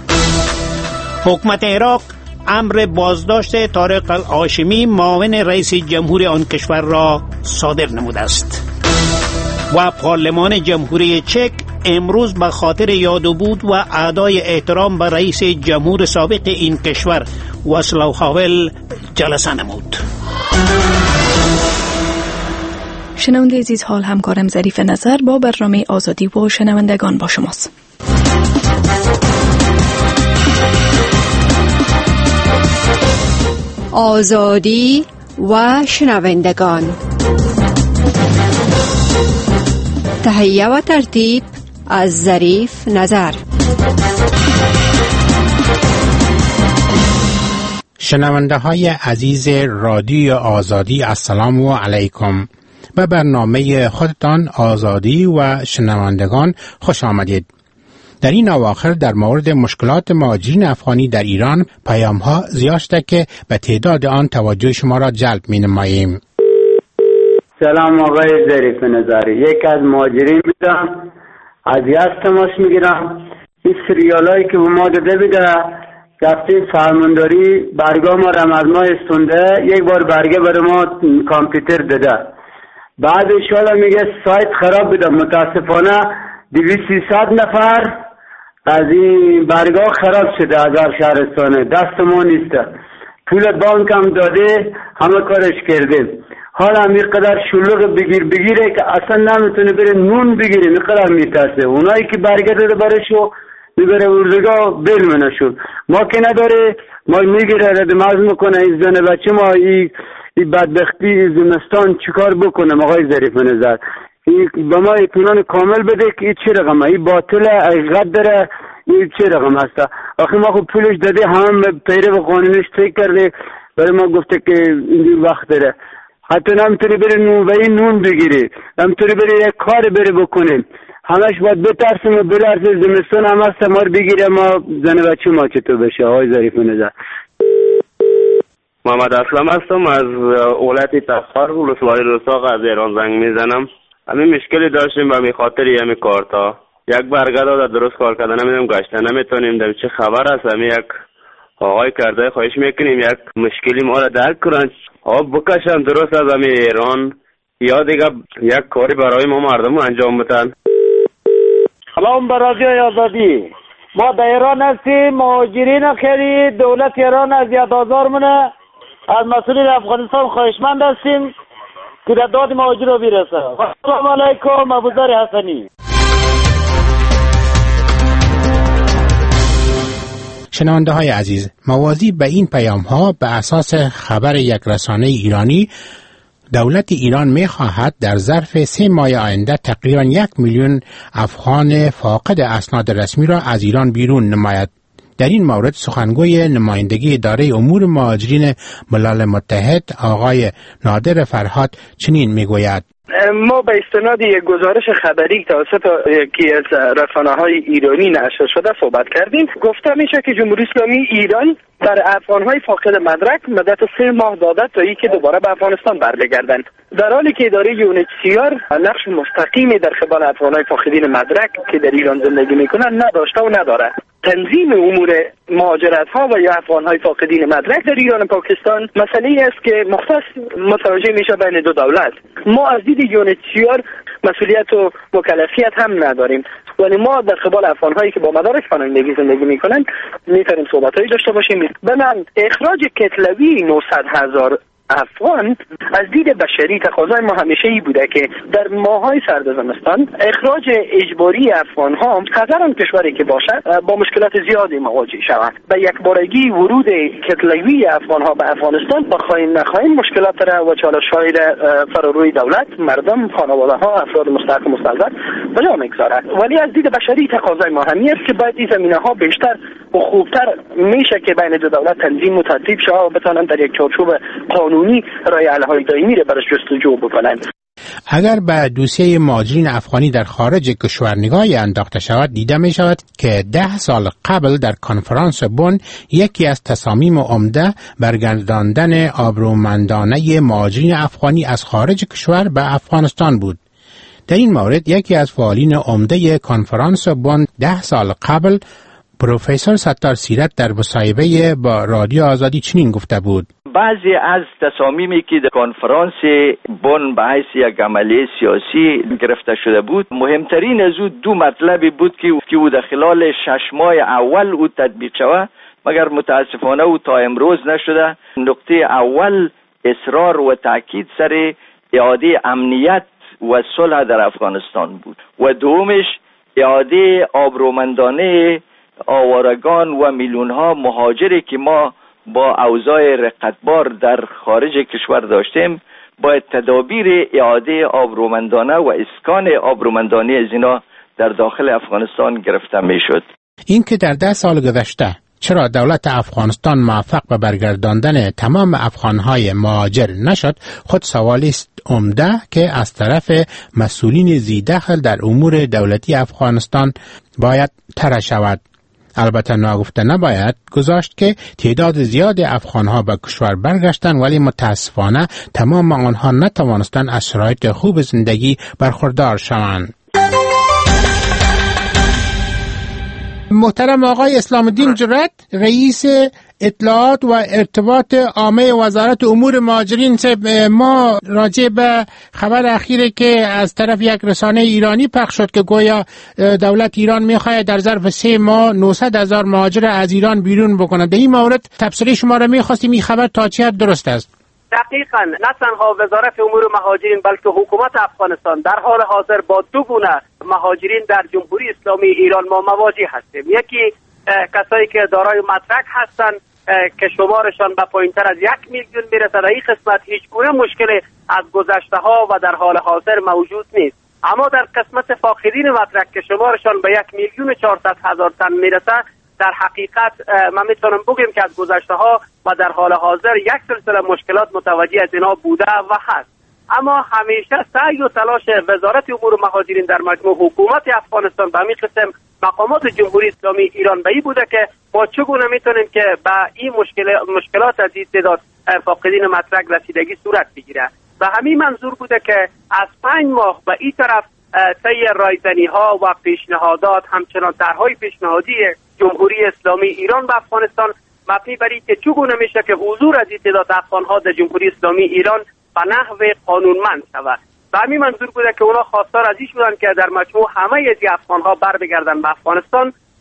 Speaker 4: حکومت عراق امر بازداشت طارق الهاشمی معاون رئیس جمهور آن کشور را صادر نموده است. و پارلمان جمهوری چک امروز به خاطر یاد و بود و ادای احترام به رئیس جمهور سابق این کشور واصلاو هاول جلسه نمود.
Speaker 1: شنونده عزیز، حال همکارم ظریف نظر با برنامه آزادی و شنوندگان با شماست.
Speaker 7: آزادی و شنوندگان، تهیه و ترتیب از ظریف نظر.
Speaker 22: شنونده های عزیز رادیو آزادی، السلام علیکم. به برنامه خودتان آزادی و شنوندگان خوش آمدید. در این اواخر در مورد مشکلات مهاجرین افغانی در ایران پیام ها زیاد شده که به تعداد آن توجه شما را جلب می نماییم.
Speaker 23: سلام آقای ظریف نظری، یک از مهاجرین بودم، از یزد تماس میگیرم. این سریالایی که به ما داده بیده رفتیم فرمانداری برگاه ما را از ما استونده، یک بار برگه برای ما کامپیوتر داده، بعدش حالا میگه سایت خراب بوده، متاسفانه دویست سیصد نفر از این برگاه خراب شده از هر شهرستانه، دست ما نیسته، پول بانک هم داده، همه کارش کردیم. حالا میقدر شلوغ بگیر بگیره که اصلا نمیتونه بره نون بگیره، میقدر میترسه. اونایی که برگرده برشو میبره اردوگاه بلمنشون، ما که نداره، ما میگیره ردمز میکنه. این زن بچه ما ای, ای بدبختی ای زمستان چیکار بکنه؟ آقای ظریف نظر به ما اطمینان کامل بده که این چه رقمه، این باطل حقیقت داره، این چه رقم هسته. آخه ما خب پولش داده، همه پیره و قانونش طی کرده، برای ما گفته که این وقت داره، حتی نمیتونی بری نونوایی نون بگیری، نمیتونی بری یک کار بری بکنیم، همش باید بترسیم و بلرزه. زمستان هم هست ما رو بگیره، ما زن بچه ما چطور بشه؟ آقای ظریف نظر.
Speaker 24: محمد اسلم هستم از ولایت تفخر ولسوالی رساق از ایران زنگ میزنم. همین مشکلی داشتیم به می خاطر همین کارتا، یک برگه داده درست کار کردن نمیدونم گشته نمیتونیم، در چه خبر هست؟ همین یک آقای کرده خواهش میکنیم یک مشکلی ما را درک کنن، آب بکشن درست از همین ایران، یا دیگه یک کاری برای ما مردم انجام بدن.
Speaker 10: سلام به رادیو آزادی. ما در ایران هستیم، مهاجرین خیلی دولت ایران از یاد آزار منه، از مسئولین افغانستان خواهشمند هستیم که در داد مهاجر رو بیرسه. السلام علیکم. ابوذر حسنی.
Speaker 22: شنونده های عزیز، موازی به این پیام ها به اساس خبر یک رسانه ایرانی، دولت ایران می خواهد در ظرف سه ماه آینده تقریبا یک میلیون افغان فاقد اسناد رسمی را از ایران بیرون نماید. در این مورد سخنگوی نمایندگی اداره امور مهاجرین ملل متحد آقای نادر فرهاد چنین می گوید:
Speaker 3: ما به استناد یک گزارش خبری توسط یکی از رسانه‌های ایرانی نشر شده صحبت کردیم. گفته میشه که جمهوری اسلامی ایران در افغان‌های فاقد مدرک مدت سه ماه داده تا اینکه دوباره به افغانستان برگردند، در حالی که اداره یو ان اچ سی آر نقش مستقیمی در قبال افغان‌های فاقدین مدرک که در ایران زندگی میکنند نداشته و نداره. تنظیم امور مهاجرت‌ها و یا افغان‌های فاقدین مدرک در ایران و پاکستان مسئله‌ای است که مختص متوجه میشه بین دو دولت. ما از دید یو ان اچ سی آر مسئولیت و مکلفیت هم نداریم، ولی ما در قبال افغان‌هایی که با مدارک پناهندگی زندگی میکنند میتونیم صحبت‌هایی داشته باشیم. بنابراین اخراج کتلوی نهصد هزار افغان از دید بشری تقاضای ما همیشه ای بوده که در ماهای سرد زمستان اخراج اجباری افغان ها هر آن کشوری که باشد با مشکلات زیادی مواجه شوند. به یک بارگی ورود کتلوی افغان ها به افغانستان با خواهیم نخواهیم مشکلات را و چالش‌های فراروی دولت، مردم، خانواده ها، افراد مستحق و مستضعف به جا میگذارد. ولی از دید بشری تقاضای ما همی است که باید این زمینه ها بیشتر و خوبتر میشه که بین دو دولت تنظیم و ترتیب شود و بتوانند در یک چارچوب قانونی رای حل‌های دائمی را برش جستجو بکنند.
Speaker 22: اگر به دوسیه مهاجرین افغانی در خارج کشور نگاهی انداخته شود، دیده می شود که ده سال قبل در کنفرانس بن یکی از تصامیم عمده برگرداندن آبرومندانه مهاجرین افغانی از خارج کشور به افغانستان بود. در این مورد یکی از فعالین عمده کنفرانس بن ده سال قبل، پروفسور ستار سیرت، در مصاحبه با رادیو آزادی چنین گفته بود:
Speaker 5: بعضی از تصامیمی که در کنفرانس بن به حیث یک عملیه سیاسی گرفته شده بود، مهمترین از او دو مطلبی بود که که او در خلال شش ماه اول او تطبیق شود، مگر متاسفانه او تا امروز نشده. نقطه اول اصرار و تاکید سر اعاده امنیت و صلح در افغانستان بود و دومش اعاده آبرومندانه آوارگان و میلیون ها مهاجری که ما با اوضاع رقتبار در خارج کشور داشتیم، باید تدابیر اعاده آبرومندانه و اسکان آبرومندانه از اینا در داخل افغانستان گرفته می شد.
Speaker 22: این که در ده سال گذشته چرا دولت افغانستان موفق به برگرداندن تمام افغانهای مهاجر نشد، خود سوالی است عمده که از طرف مسئولین ذی‌دخل در امور دولتی افغانستان باید طرح شود. البته ناگفته نباید گذاشت که تعداد زیاد افغانها به کشور برگشتند، ولی متاسفانه تمام آنها نتوانستند از شرایط خوب زندگی برخوردار شوند. محترم آقای اسلام الدین جرأت، رئیس اطلاعات و ارتباط عامه وزارت امور مهاجرین، ما راجع به خبر اخیری که از طرف یک رسانه ایرانی پخش شد که گویا دولت ایران میخواهد در ظرف سه ماه نهصد هزار مهاجر از ایران بیرون بکنه، در این مورد تبصره شما را میخواستیم این خبر تا چه حد درست است؟
Speaker 8: دقیقاً نه تنها وزارت امور مهاجرین بلکه حکومت افغانستان در حال حاضر با دو گونه مهاجرین در جمهوری اسلامی ایران ما مواجه هستیم. یکی کسایی که دارای مدرک هستند که شمارشان به پایینتر از یک میلیون میرسه. در این قسمت هیچ گونه مشکل از گذشته ها و در حال حاضر موجود نیست. اما در قسمت فاقدین مدرک که شمارشان به یک میلیون و چهارصد هزار تن میرسه، در حقیقت من میتونم بگم که از گذشته ها و در حال حاضر یک سلسله مشکلات متوجه از اینا بوده و هست. اما همیشه سعی و تلاش وزارت امور مهاجرین در مجموع حکومت افغانستان به همین قسم مقامات جمهوری اسلامی ایران به این بوده که ما چگونه میتونیم که به این مشکل مشکلات از این تعداد فاقدین مدرک رسیدگی صورت بگیره. و همین منظور بوده که از پنج ماه به این طرف طی رایزنی ها و پیشنهادات، همچنان طرحهای پیشنهادی جمهوری اسلامی ایران به افغانستان مبنی بر اینکه چگونه میشه که حضور از این تعداد افغان‌ها در جمهوری اسلامی ایران به نحو قانونمند شود. به همین منظور بوده که اونا خواستار از این شدن که در مجموع همه از این افغان‌ها بر بگردن به افغانستان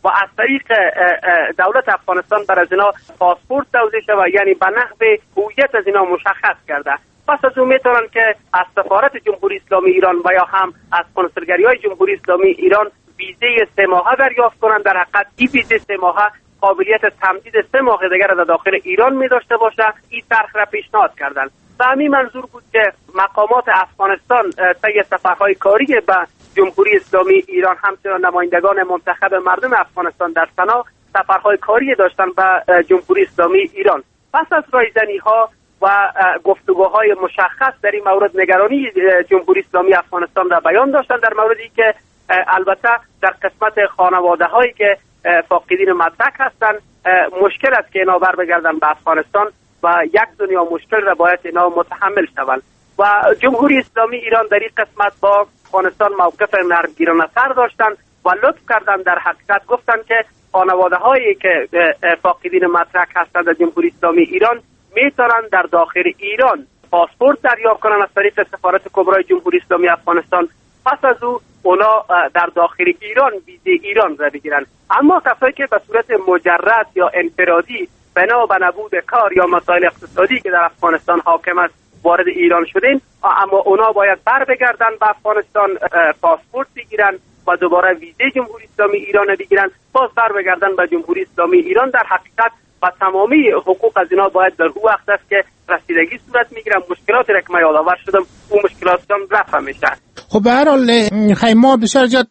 Speaker 8: و از طریق دولت افغانستان بر از اینا پاسپورت توزیع شود، یعنی به نحو هویت از اینا مشخص کرده. پس از اون میتونن که از سفارت جمهوری اسلامی ایران و یا هم از کنسولگری های جمهوری اسلامی ایران ویزه سه ماهه دریافت کنند. در حقیقت این ویزه سه ماهه قابلیت تمدید سه ماه دیگر در داخل ایران می داشته باشه. این طرح را پیشنهاد کردند. به همین منظور بود که مقامات افغانستان طی سفرهای کاری به جمهوری اسلامی ایران همچنین نمایندگان منتخب مردم افغانستان در سنا سفرهای کاری داشتن به جمهوری اسلامی ایران. پس از رایزنی ها و گفتگوهای مشخص در این مورد نگرانی جمهوری اسلامی افغانستان را بیان داشتن، در موردی که البته در قسمت خانواده هایی که فاقدین مدرک هستند مشکل است که اینا بر بگردن به افغانستان و یک دنیا مشکل را باید اینا متحمل شوند. و جمهوری اسلامی ایران در این قسمت با افغانستان موقف نرمگیرانه تر داشتن و لطف کردن. در حقیقت گفتن که خانواده هایی که فاقدین مدرک هستند در جمهوری اسلامی ایران میتونن در داخل ایران پاسپورت دریافت کنن از طریق سفارت کبرای جمهوری اسلامی افغانستان. پس از او اونا در داخل ایران ویزه ایران را بگیرن. اما کسایی که به صورت مجرد یا انفرادی بنا به نبود کار یا مسائل اقتصادی که در افغانستان حاکم است وارد ایران شدین، اما اونا باید بر بگردن به افغانستان پاسپورت بگیرن و دوباره ویزه جمهوری اسلامی ایران بگیرن، باز بر بگردن به جمهوری اسلامی ایران. در حقیقت و تمامی حقوق از اینا باید در او وقت است که رسیدگی صورت میگیرن. مشکلات را که من یادآور شدم اون مشکلاتشان رفع میشه.
Speaker 22: خب به هر حال خیلی ما بسیار زیاد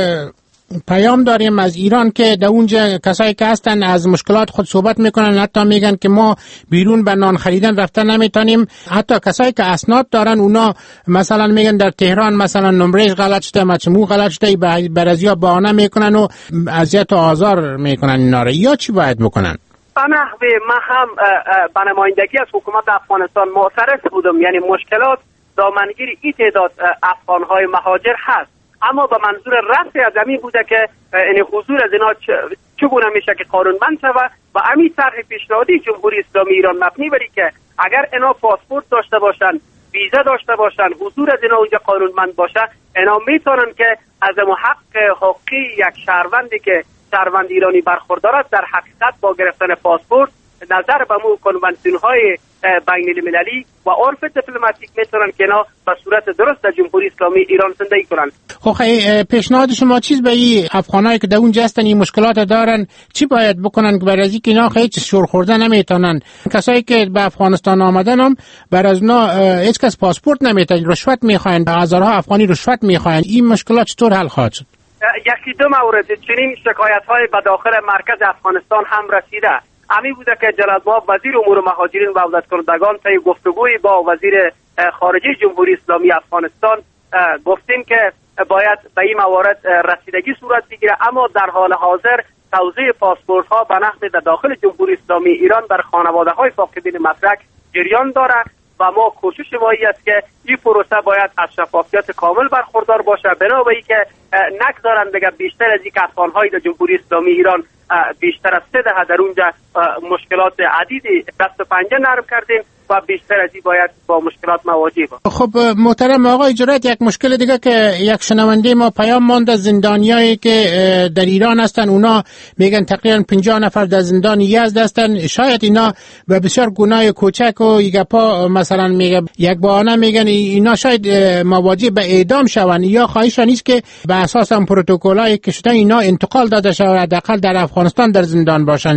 Speaker 22: پیام داریم از ایران که در اونجا کسایی که هستن از مشکلات خود صحبت میکنن، حتی میگن که ما بیرون به نان خریدن رفتن نمیتونیم. حتی کسایی که اسناد دارن اونا مثلا میگن در تهران مثلا نمرهش غلط شده، مچمو غلط شده، برازیا بهانه میکنن و اذیت و آزار میکنن اینا را. یا چی باید بکنن؟
Speaker 8: به نحوه من هم به نمایندگی از حکومت افغانستان معترض بودم، یعنی مشکلات دامنگیر این تعداد افغانهای مهاجر هست، اما به منظور رفع از امین بوده که این حضور از اینا چگونه میشه که قانونمند شود و امین طرح پیشنهادی جمهوری اسلامی ایران مبنی بری که اگر اینا پاسپورت داشته باشن، ویزا داشته باشن، حضور از اینا اونجا قانونمند باشه، اینا میتونن که از حق حقوقی یک شهروندی که شهروند ایرانی برخوردار است در حقیقت با گرفتن پاسپورت نظر به مو کنوانسیون های بین المللی و عرف دیپلماتیک میتونن که اینا به صورت درست در جمهوری اسلامی ایران زندگی کنن.
Speaker 22: خب پیشنهاد شما چیز به این افغانایی که در اونجا هستن این مشکلات دارن چی باید بکنن که برای اینکه اینا هیچ شور خورده نمیتونن؟ کسایی که به افغانستان آمدن هم بر از اونا هیچ کس پاسپورت نمیتونه، رشوت میخواین، هزارها افغانی رشوت میخواین. این مشکلات چطور حل خواهد شد؟
Speaker 8: یکی دو مورد چنین شکایت های به داخل مرکز افغانستان هم رسیده. امی بوده که جلال مآب وزیر امور مهاجرین و عودت کنندگان طی گفتگوی با وزیر خارجه جمهوری اسلامی افغانستان گفتیم که باید به این موارد رسیدگی صورت بگیره، اما در حال حاضر توزیع پاسپورت ها به نحو در داخل جمهوری اسلامی ایران بر خانواده های فاقدین مدرک جریان داره و ما کوشش ما است که این پروسه باید از شفافیت کامل برخوردار باشه، بنابراین که نگذارن دیگه بیشتر از این افغان‌های در جمهوری اسلامی ایران بیشتر از سه دهه در اونجا مشکلات عدیدی دست و پنجه نرم کردیم و بیشتر از این باید با مشکلات مواجه باشیم.
Speaker 22: خب محترم آقای جرایت، یک مشکل دیگه که یک شنونده ما پیام مانده، زندانیایی که در ایران هستن اونا میگن تقریبا پنجاه نفر در زندان یزد هستن، شاید اینا به بسیار گناه کوچک و یگپا مثلا میگه یک بهانه میگن اینا شاید مواجه به اعدام شون، یا خواهشان نیست که به اساس هم پروتکل‌هایی که شده اینا انتقال داده شود حداقل در افغانستان در زندان باشن.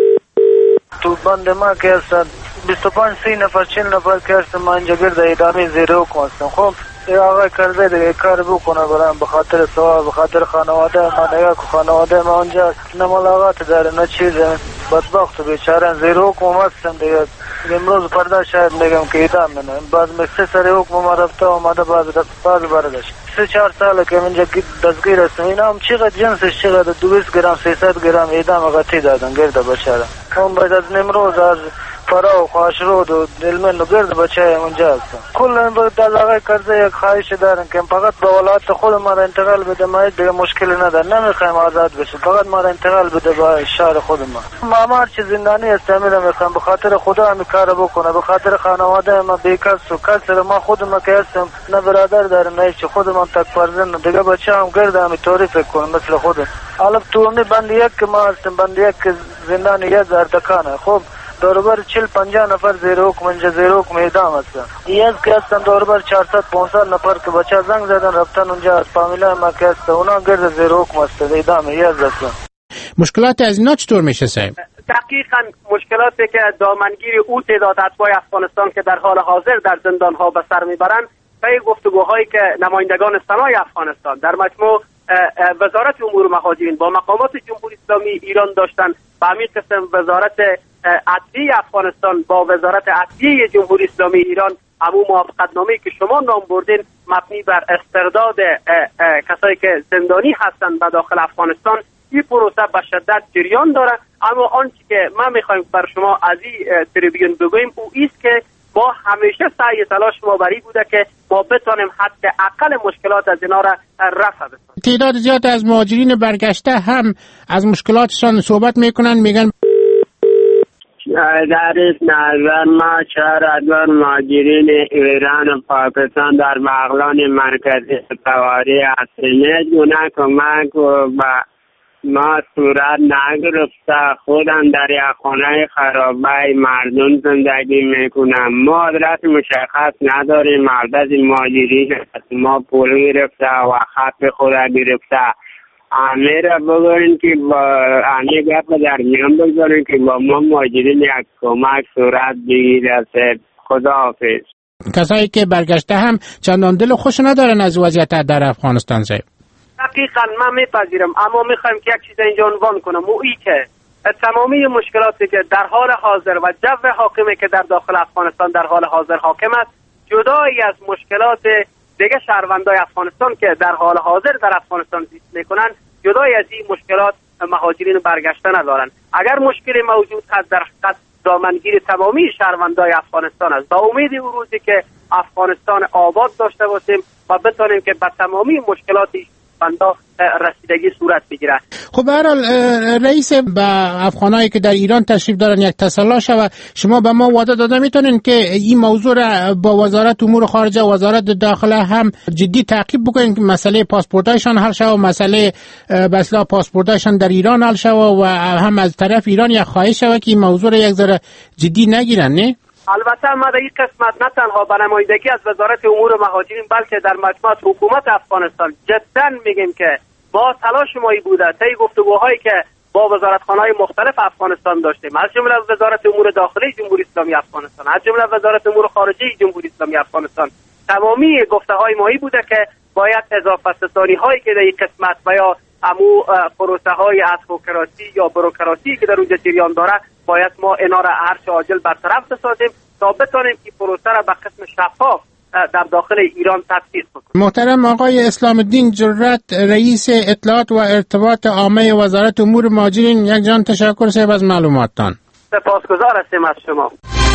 Speaker 9: تو بند ما که هستن بیست و پنج سی نفر چهل نفر که هستن ما اینجا گرد ادامه زیر حکم هستن. خب یه آقای کرده دیگه کار بکنه برام به خاطر ثواب، به خاطر خانواده ما، نگاه که خانواده ما اونجا نه ملاقات داره نه چیزه، بدبخت و بیچاره زیر حکم هستن دیگه. امروز پرده شاید میگم که ادام منه بعد مکسی سر حکم ما رفته آمده بعد باز برداشت سه چهار ساله که اینجا دستگیر هستم. اینا هم چقدر جنسش چقدر دویست گرم سیصد گرم ادام قطعی دادن گرده بچاره. اون باید از نمروز از فرا و خاشرود و دلمن و گرد بچه اونجا هستن. کل باید از آقای کرزی یک خواهش دارن که فقط به ولایت خود ما را انتقال بده، ما دیگه مشکلی نداره، نمیخوایم آزاد بشه، فقط ما را انتقال بده به شهر خود ما. ما هر چیز زندانی هستم میخوام به خاطر خدا هم کار بکنه، به خاطر خانواده ما بیکس و کس ما خود ما که هستم نه برادر دارم نه هیچ، خود ما تک فرزند دیگه بچه هم گرد هم توریف کنه مثل خود. حالا تو می بند یک که ما هستم بند یک که زندان یک زردکانه. خب دوربر چل پنجاه نفر زیر حکم اینجا زیر حکم اعدام هستن. یک که هستن دوربر چهارصد پانصد نفر که بچه زنگ زدن رفتن اونجا از فامیلا ما که هستن اونا گرد زیر حکم هستن اعدام یک هستن.
Speaker 22: مشکلات از اینا چطور میشه صاحب؟
Speaker 8: دقیقاً مشکلاتی که دامنگیر او تعداد اتباع افغانستان که در حال حاضر در زندان ها به سر میبرند پی گفتگوهایی که نمایندگان سنای افغانستان در مجموع وزارت امور مهاجرین با مقامات جمهوری اسلامی ایران داشتن و همین قسم وزارت عدلیه افغانستان با وزارت عدلیه جمهوری اسلامی ایران همون موافقتنامه‌ای که شما نام بردین مبنی بر استرداد کسایی که زندانی هستند به داخل افغانستان این پروسه به شدت جریان داره. اما آنچه که من میخوایم بر شما از این تریبیون بگوییم او ایست که ما همیشه سعی تلاش ما بری بوده که ما بتانیم حد اقل مشکلات از اینا را رفع بکنیم.
Speaker 22: تعداد زیاد از مهاجرین برگشته هم از مشکلاتشان صحبت میکنن، میگن
Speaker 23: در نظر ما چهار ادوار مهاجرین ایران و پاکستان در بغلان مرکزی سواری هستند. گونه کمک و با ما صورت نگرفته، خودم در یک خانه خرابه مردم زندگی میکنم. ما ادرس مشخص نداریم، عدد مهاجرین ما پول گرفته و خط خود گرفته. امیر بگوین که با امیر گپ در میان بگذاریم که با ما مهاجرین یک کمک صورت بگیره. خدا حافظ.
Speaker 22: کسایی که برگشته هم چندان دل خوش ندارن از وضعیت در افغانستان صاحب.
Speaker 8: دقیقاً من میپذیرم، اما میخوایم که یک چیز اینجا عنوان کنم او ای که تمامی مشکلاتی که در حال حاضر و جو حاکمی که در داخل افغانستان در حال حاضر حاکم است جدایی از مشکلات دیگه شهروندای افغانستان که در حال حاضر در افغانستان زیست میکنن، جدای از این مشکلات مهاجرین برگشته ندارن. اگر مشکلی موجود هست در حقیقت دامنگیر تمامی شهروندای افغانستان است. با امید او روزی که افغانستان آباد داشته باشیم و بتونیم که به تمامی مشکلات بندا رسیدگی صورت بگیره.
Speaker 22: خب به هر حال رئیس به افغانایی که در ایران تشریف دارن یک تسلا شود. شما به ما وعده داده میتونین که این موضوع را با وزارت امور خارجه و وزارت داخله هم جدی تعقیب بکنین که مسئله پاسپورتایشان حل شود و مسئله به اصطلاح پاسپورتایشان در ایران حل شود و هم از طرف ایران یک خواهش شود که این موضوع را یک ذره جدی نگیرن. نه
Speaker 8: البته ما در این قسمت نه تنها به نمایندگی از وزارت امور مهاجرین بلکه در مجموعه حکومت افغانستان جدا میگیم که با تلاش مایی بوده طی گفتگوهایی که با وزارتخانه‌های مختلف افغانستان داشتیم، از جمله وزارت امور داخلی جمهوری اسلامی افغانستان، از جمله وزارت امور خارجه جمهوری اسلامی افغانستان، تمامی گفته‌های مایی بوده که باید اضافه ستانی‌هایی که در این قسمت و یا امو پروسه‌های ادوکراسی یا بروکراسی که در اونجا جریان داره باید ما اینا را هر چه عاجل برطرف بسازیم تا بتونیم که پروسه را به قسم شفاف در داخل ایران تطبیق کنیم.
Speaker 22: محترم آقای اسلام الدین جرات، رئیس اطلاعات و ارتباط عامه وزارت امور مهاجرین، یک جان تشکر صاحب از معلوماتتان.
Speaker 8: سپاسگزار هستیم از شما.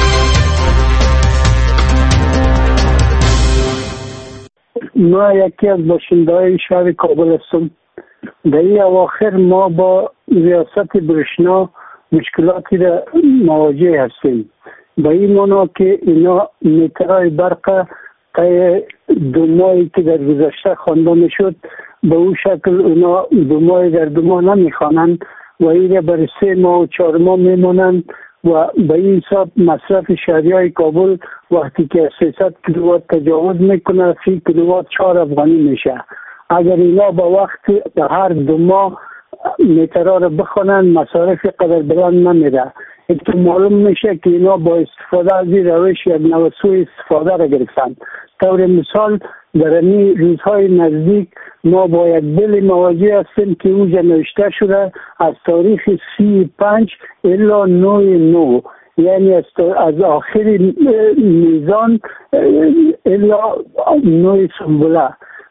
Speaker 11: ما یکی از باشنده‌های شهر کابل هستم. در این اواخر ما با ریاست برشنا مشکلاتی را مواجه هستیم. با این مانا که اینا میترهای برق طی دو ماهی که در گذشته خوانده میشد به اون شکل اونا دو ماه در دو ماه نمیخوانند و این بر سه ماه و چهار ماه میمانند و به این حساب مصرف شهریای کابل وقتی که سیصد کیلووات تجاوز میکنه فی کیلووات چهار افغانی میشه. اگر اینا با وقت به هر دو ماه میترها را بخوانند مصارف قدر بلند نمیده. تو معلوم میشه که اینا با استفاده از این روش یک نوسوی استفاده را گرفتن. طور مثال در این روزهای نزدیک ما با یک بل مواجه هستیم که اوجا نوشته شده از تاریخ سی پنج الا نو نو، یعنی از, از آخر میزان الا نو سنبوله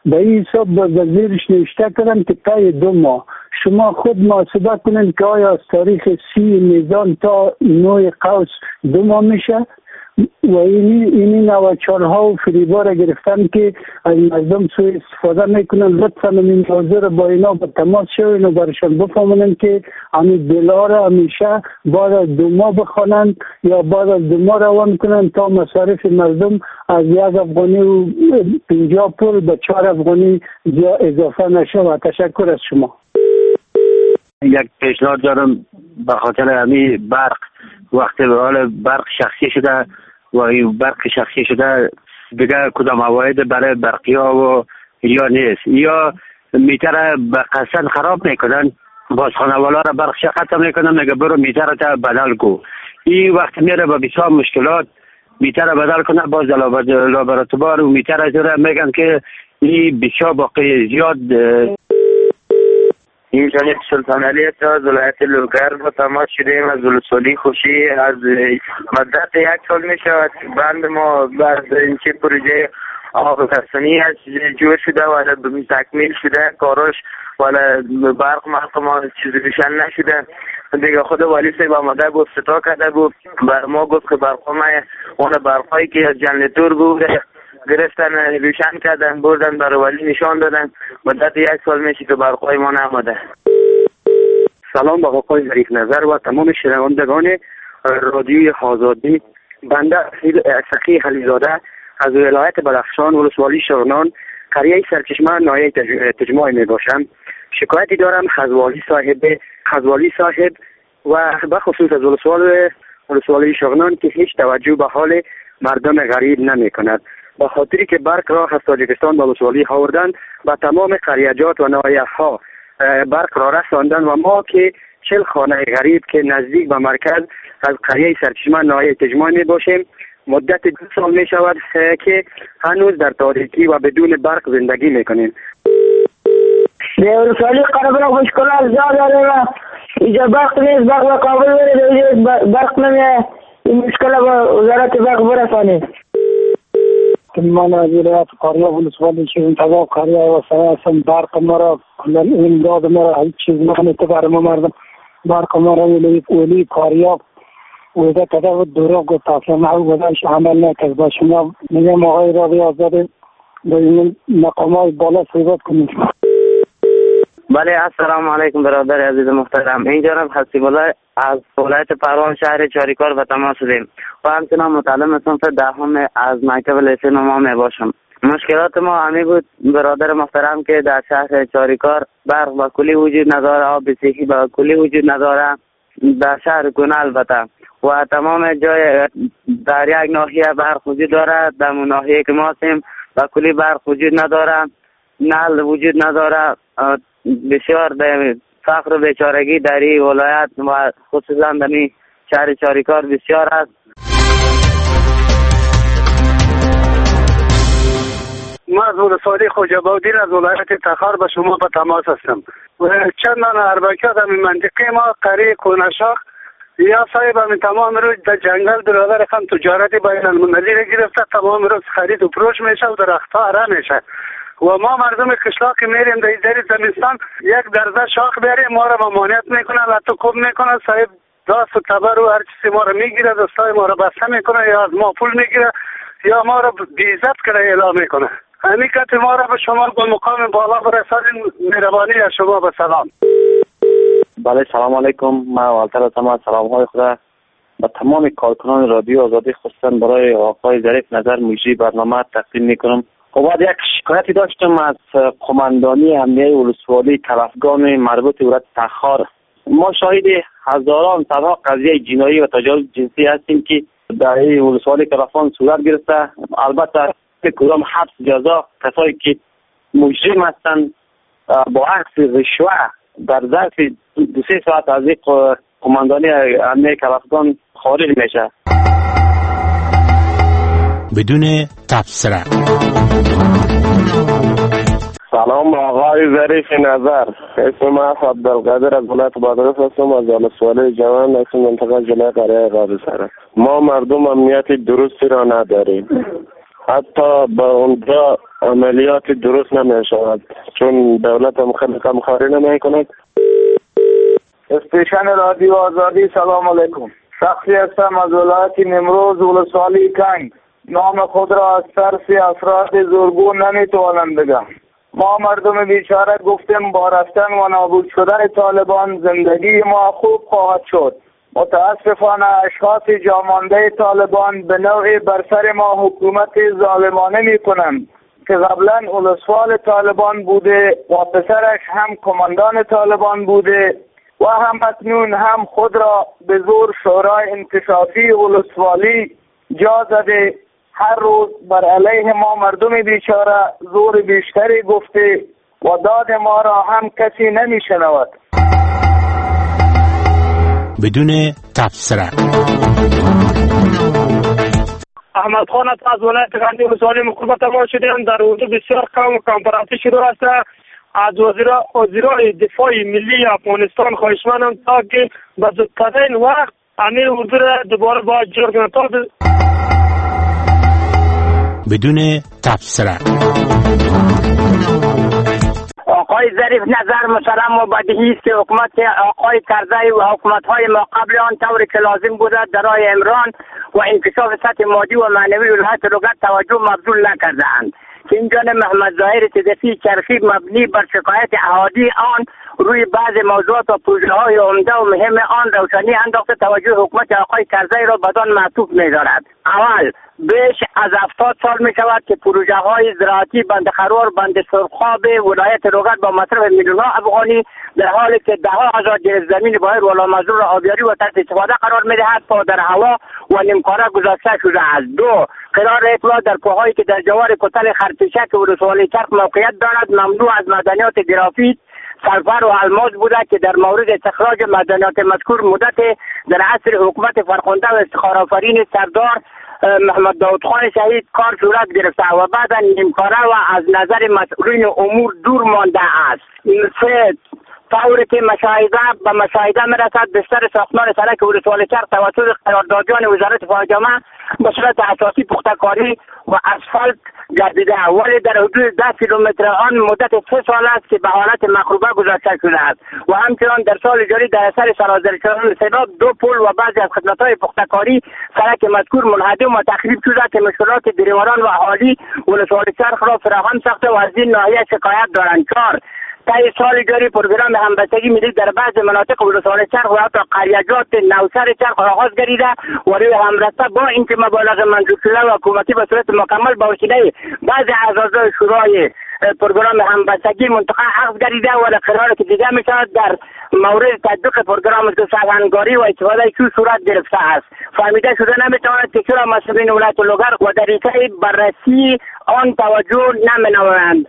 Speaker 11: به این حساب به زیرش نوشته کردن که طی دو ماه شما خود محاسبه کنین که آیا از تاریخ سی میزان تا نوع قوس دو ماه میشه و اینی اینی نوچارها و فریبا را گرفتن که از مردم سوء استفاده میکنن. لطفا این موضوع را با اینا به تماس شوین و برشان بفهمونن که همین دلا را همیشه بعد از دو ماه بخوانند یا بعد از دو ماه روان کنن تا مصارف مردم از یک افغانی و پنجاه پول به چهار افغانی اضافه نشه. تشکر از شما.
Speaker 12: یک پیشنهاد دارم به خاطر همین برق، وقتی به حال برق شخصی شده و این برق شخصی شده دیگه کدام عواید برای برقی ها و یا نیست، یا میتر به قصد خراب میکنن، باز خانوالا را برق ختم میکنن، میگه برو میتر تا بدل کو. این وقت میره به بسیار مشکلات، میتر بدل کنه باز لابراتوار و میتر از میگن که این بسیار باقی زیاد.
Speaker 24: این جانب سلطان علی از ولایت لوگر با تماس شدیم از ولسوالی خوشی. از مدت یک سال می شود بند ما بعد اینکه پروژه آب کسانی جور شده و تکمیل شده کاراش ولی برق مرق ما چیزی روشن نشده دیگه. خود والی صاحب آمده گفت ستا کرده بود بر ما گفت که برق ما اون برق هایی که از جنراتور بود گرفتن روشن کردن بردن برای ولی نشان دادن. مدت یک سال میشه که برقای ما نماده.
Speaker 13: سلام به آقای ظریف نظر و تمام شنوندگان رادیوی آزادی. بنده سخی خلیزاده از ولایت بدخشان ولسوالی شغنان قریه سرچشمه ناحیه تجمع می باشم. شکایتی دارم خزوالی صاحب خزوالی صاحب و به خصوص از ولسوال ولسوالی شغنان که هیچ توجه به حال مردم غریب نمی کند. با خاطری که برق را از تاجیکستان به ولسوالی آوردن و تمام قریجات و ناحیه ها برق را رساندن و ما که چل خانه غریب که نزدیک به مرکز از قریه سرچشمه ناحیه تجمع می باشیم مدت دو سال می شود که هنوز در تاریکی و بدون برق زندگی می کنیم.
Speaker 14: در ولسوالی قربان خوشکلال زیاد داره اینجا برق نیست، برق و کابل بره برق نمیه. این مشکل با وزارت برق برسانید.
Speaker 11: من از ولایت قاریاب ولسوالی که انتظار قاریاب و سرای هستم. برق ما را کلن امداد ما را هیچ چیز نکنه بر ما مردم. برق ما را ولی ولی قاریاب ویده کده و دروغ و تاکلمه و گذاشت عمل نکرد. با شما میگم آقای رادی آزاده به این مقام های بالا صحبت کنید.
Speaker 24: بله السلام علیکم برادر عزیز محترم. اینجا را حسیب الله از ولایت پروان شهر چاریکار به تماس شدیم و همچنان متعلم صنف دهم از مکتب لیسه نما می باشم. مشکلات ما همی بود برادر محترم که در شهر چاریکار برق با کلی وجود نداره، آب صحی با کلی وجود نداره در شهر کنه البته و تمام جای در یک ناحیه برق وجود داره. در ناحیه که ما هستیم با کلی برق وجود نداره، نل وجود نداره. بسیار به فقر و بیچارگی در این ولایت و خصوصا در این شهر چاریکار بسیار است.
Speaker 16: من از ولسوالی خوجابادین از ولایت تخار به شما به تماس هستم. چندان اربکیات همین منطقه ما قریه کونشاخ یا صاحب همین تمام روز در جنگل برادر خم تجارتی بین المللی گرفته، تمام روز خرید و فروش میشه و درختها اره میشه و ما مردم قشلاق میریم در در زمستان یک درزه شاخ بیاریم ما را ممانعت میکنه، لطو کوب میکنه، صاحب داست و تبر و هر چیزی ما را میگیره، دستای ما را بسته میکنه یا از ما پول میگیره یا ما را بیعزت کنه اعلام میکنه. همین که ما را به شما به مقام بالا برسانیم. مهربانی از شما به سلام.
Speaker 13: بله سلام علیکم. من والتر هستم. سلام های خدا به تمام کارکنان رادیو آزادی خصوصا برای آقای ظریف نظر مجری برنامه تقدیم میکنم. خب یک شکایتی داشتم از قماندانی امنیه ولسوالی کلافگان مربوط به ولایت تخار. ما شاهد هزاران صدها قضیه جنایی و تجاوز جنسی هستیم که در این ولسوالی کلافگان صورت گرفته. البته کدام حبس جزا کسایی که مجرم هستند با عکس رشوه در ظرف دو سه ساعت از این قماندانی امنیه کلافگان خارج میشه
Speaker 22: بدون تبصره.
Speaker 24: سلام آقای ظریف نظر. اسم من عبدالقادر از ولایت بادغیس هستم. از ولسوالی جوان از منطقه جلوی قریه غابسره. ما مردم امنیت درستی را نداریم.
Speaker 15: حتی با اونجا عملیات درست نمی شود چون دولت هم خیلی کمخواری نمی کند.
Speaker 17: استیشن رادیو آزادی، سلام علیکم. شخصی هستم از ولایت نیمروز ولسوالی کنگ. نام خود را از ترس افراد زورگو نمیتوانم بگم. ما مردم بیچاره گفتیم با رفتن و نابود شدن طالبان زندگی ما خوب خواهد شد. متاسفانه اشخاص جامانده طالبان به نوعی بر سر ما حکومت ظالمانه می کنند که قبلا ولسوال طالبان بوده و پسرش هم کماندان طالبان بوده و هم اکنون هم خود را به زور شورای انکشافی ولسوالی جا زده. هر روز بر علیه ما مردم بیچاره زور بیشتری گفته و داد ما را هم کسی نمی شنود.
Speaker 22: بدون تبصره
Speaker 18: احمد خان از ولایت قندی ولسوالی مقربت ما شدیم. در حدود بسیار کم کنفرانسی شروع است. از وزیرا وزیرای دفاع ملی افغانستان خواهشمندم تا که به زودترین وقت امیر اردو را دوباره با جور کنند تا
Speaker 22: بدون تبصره.
Speaker 19: آقای ظریف نظر مسلم و بدیهی است که حکومت آقای کرزی و حکومت‌های ما قبل آن طوری که لازم بوده برای امران و انکشاف سطح مادی و معنوی ولایت لوگر توجه مبذول نکرده‌اند. که این جان محمد ظاهر صدفی چرخی مبنی بر شکایت احادی آن روی بعض موضوعات و پروژه‌های عمده و مهم آن روشنی انداخته توجه حکومت آقای کرزی را بدان معطوف می‌دارد. اول بیش از هفتاد سال می شود که پروژه های زراعتی بند خروار بند سرخاب ولایت لوگر با مصرف میلیون ها افغانی در حالی که ده ها هزار گرفت زمین بایر والا مزرور را آبیاری و تحت استفاده قرار می دهد پا در هوا و نیمکاره گذاشته شده است. دو قرار اطلاع در کوههایی که در جوار کتل خرپیشک ولسوالی چرخ موقعیت دارد ممنوع از معدنیات گرافیت سلفر و الماس بوده که در مورد استخراج معدنیات مذکور مدت در عصر حکومت فرخنده و افتخارآفرین سردار محمد داود خان شهید کار صورت گرفته و بعد نیمکاره و از نظر مسئولین امور دور مانده است. سه طوری که مشاهده به مشاهده میرسد بستر ساختمان سرک ولسوالی چرخ توسط قراردادیان وزارت فاجعه به صورت اساسی پخته‌کاری و اسفالت گردیده ولی در حدود ده کیلومتر آن مدت سه سال است که به حالت مخروبه گذاشته شده است و همچنان در سال جاری در اثر سرازیر شدن سیلاب دو پل و بعضی از خدمت‌های پخته‌کاری سرک مذکور منهدم و تخریب شده که مشکلات دریوران و اهالی ولسوالی چرخ را فراهم ساخته و از این ناحیه شکایت دارند. چهار طی سال جاری پروگرام همبستگی ملی در بعض مناطق ولسوالی چرخ و حتی قریجات نوسر چرخ آغاز گردیده و روی همرسته با اینکه مبالغ منظور شده و حکومتی به صورت مکمل با وسیله بعض اعضای شورای پروگرام همبستگی منطقه عقد گردیده و قرار که دیده می شود در مورد تطبیق پروگرام سرهنگاری و استفاده چو صورت گرفته است. فهمیده شده نمیتواند که چرا مسئولین ولایت لوگر و طریقه بررسی آن توجه نمینمایند.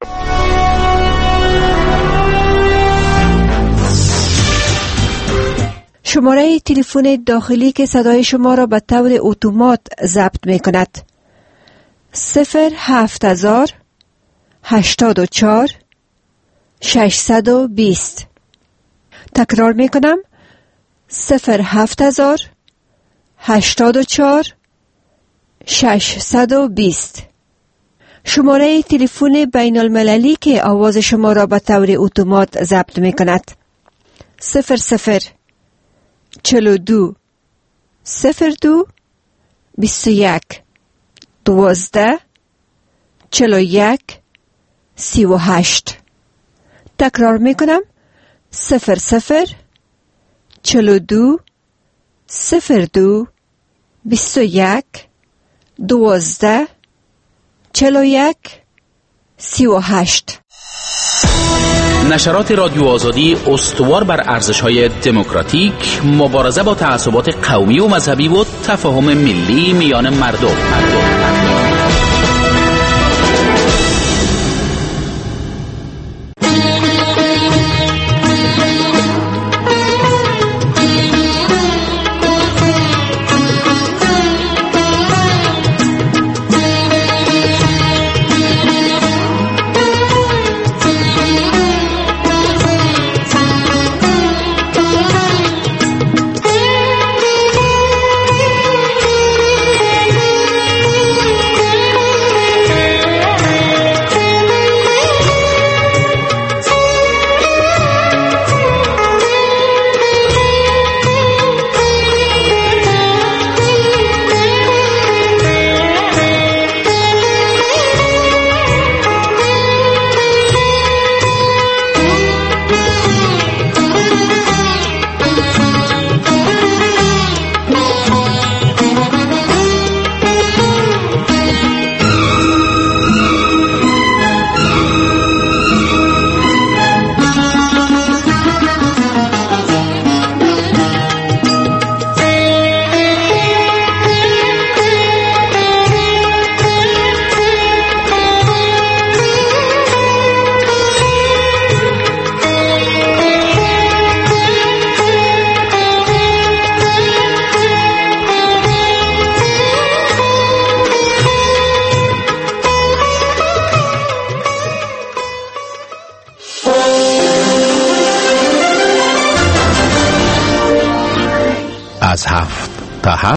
Speaker 25: شماره تلفن داخلی که صدای شما را به طور اتومات ضبط می کند صفر هفت هزار هشتاد و چهار ششصد و بیست. تکرار می کنم صفر هفت هزار هشتاد و چهار ششصد و بیست. شماره تلفن بین المللی که آواز شما را به طور اتومات ضبط می کند صفر صفر چهل و دو صفر دو بیست و یک دوازده چهل و یک سی و هشت. تکرار می کنم صفر صفر چهل و دو صفر دو بیست و یک دوازده چهل و یک سی و هشت.
Speaker 26: نشرات رادیو آزادی استوار بر ارزش‌های دموکراتیک، مبارزه با تعصبات قومی و مذهبی و تفاهم ملی میان مردم. مردم. تا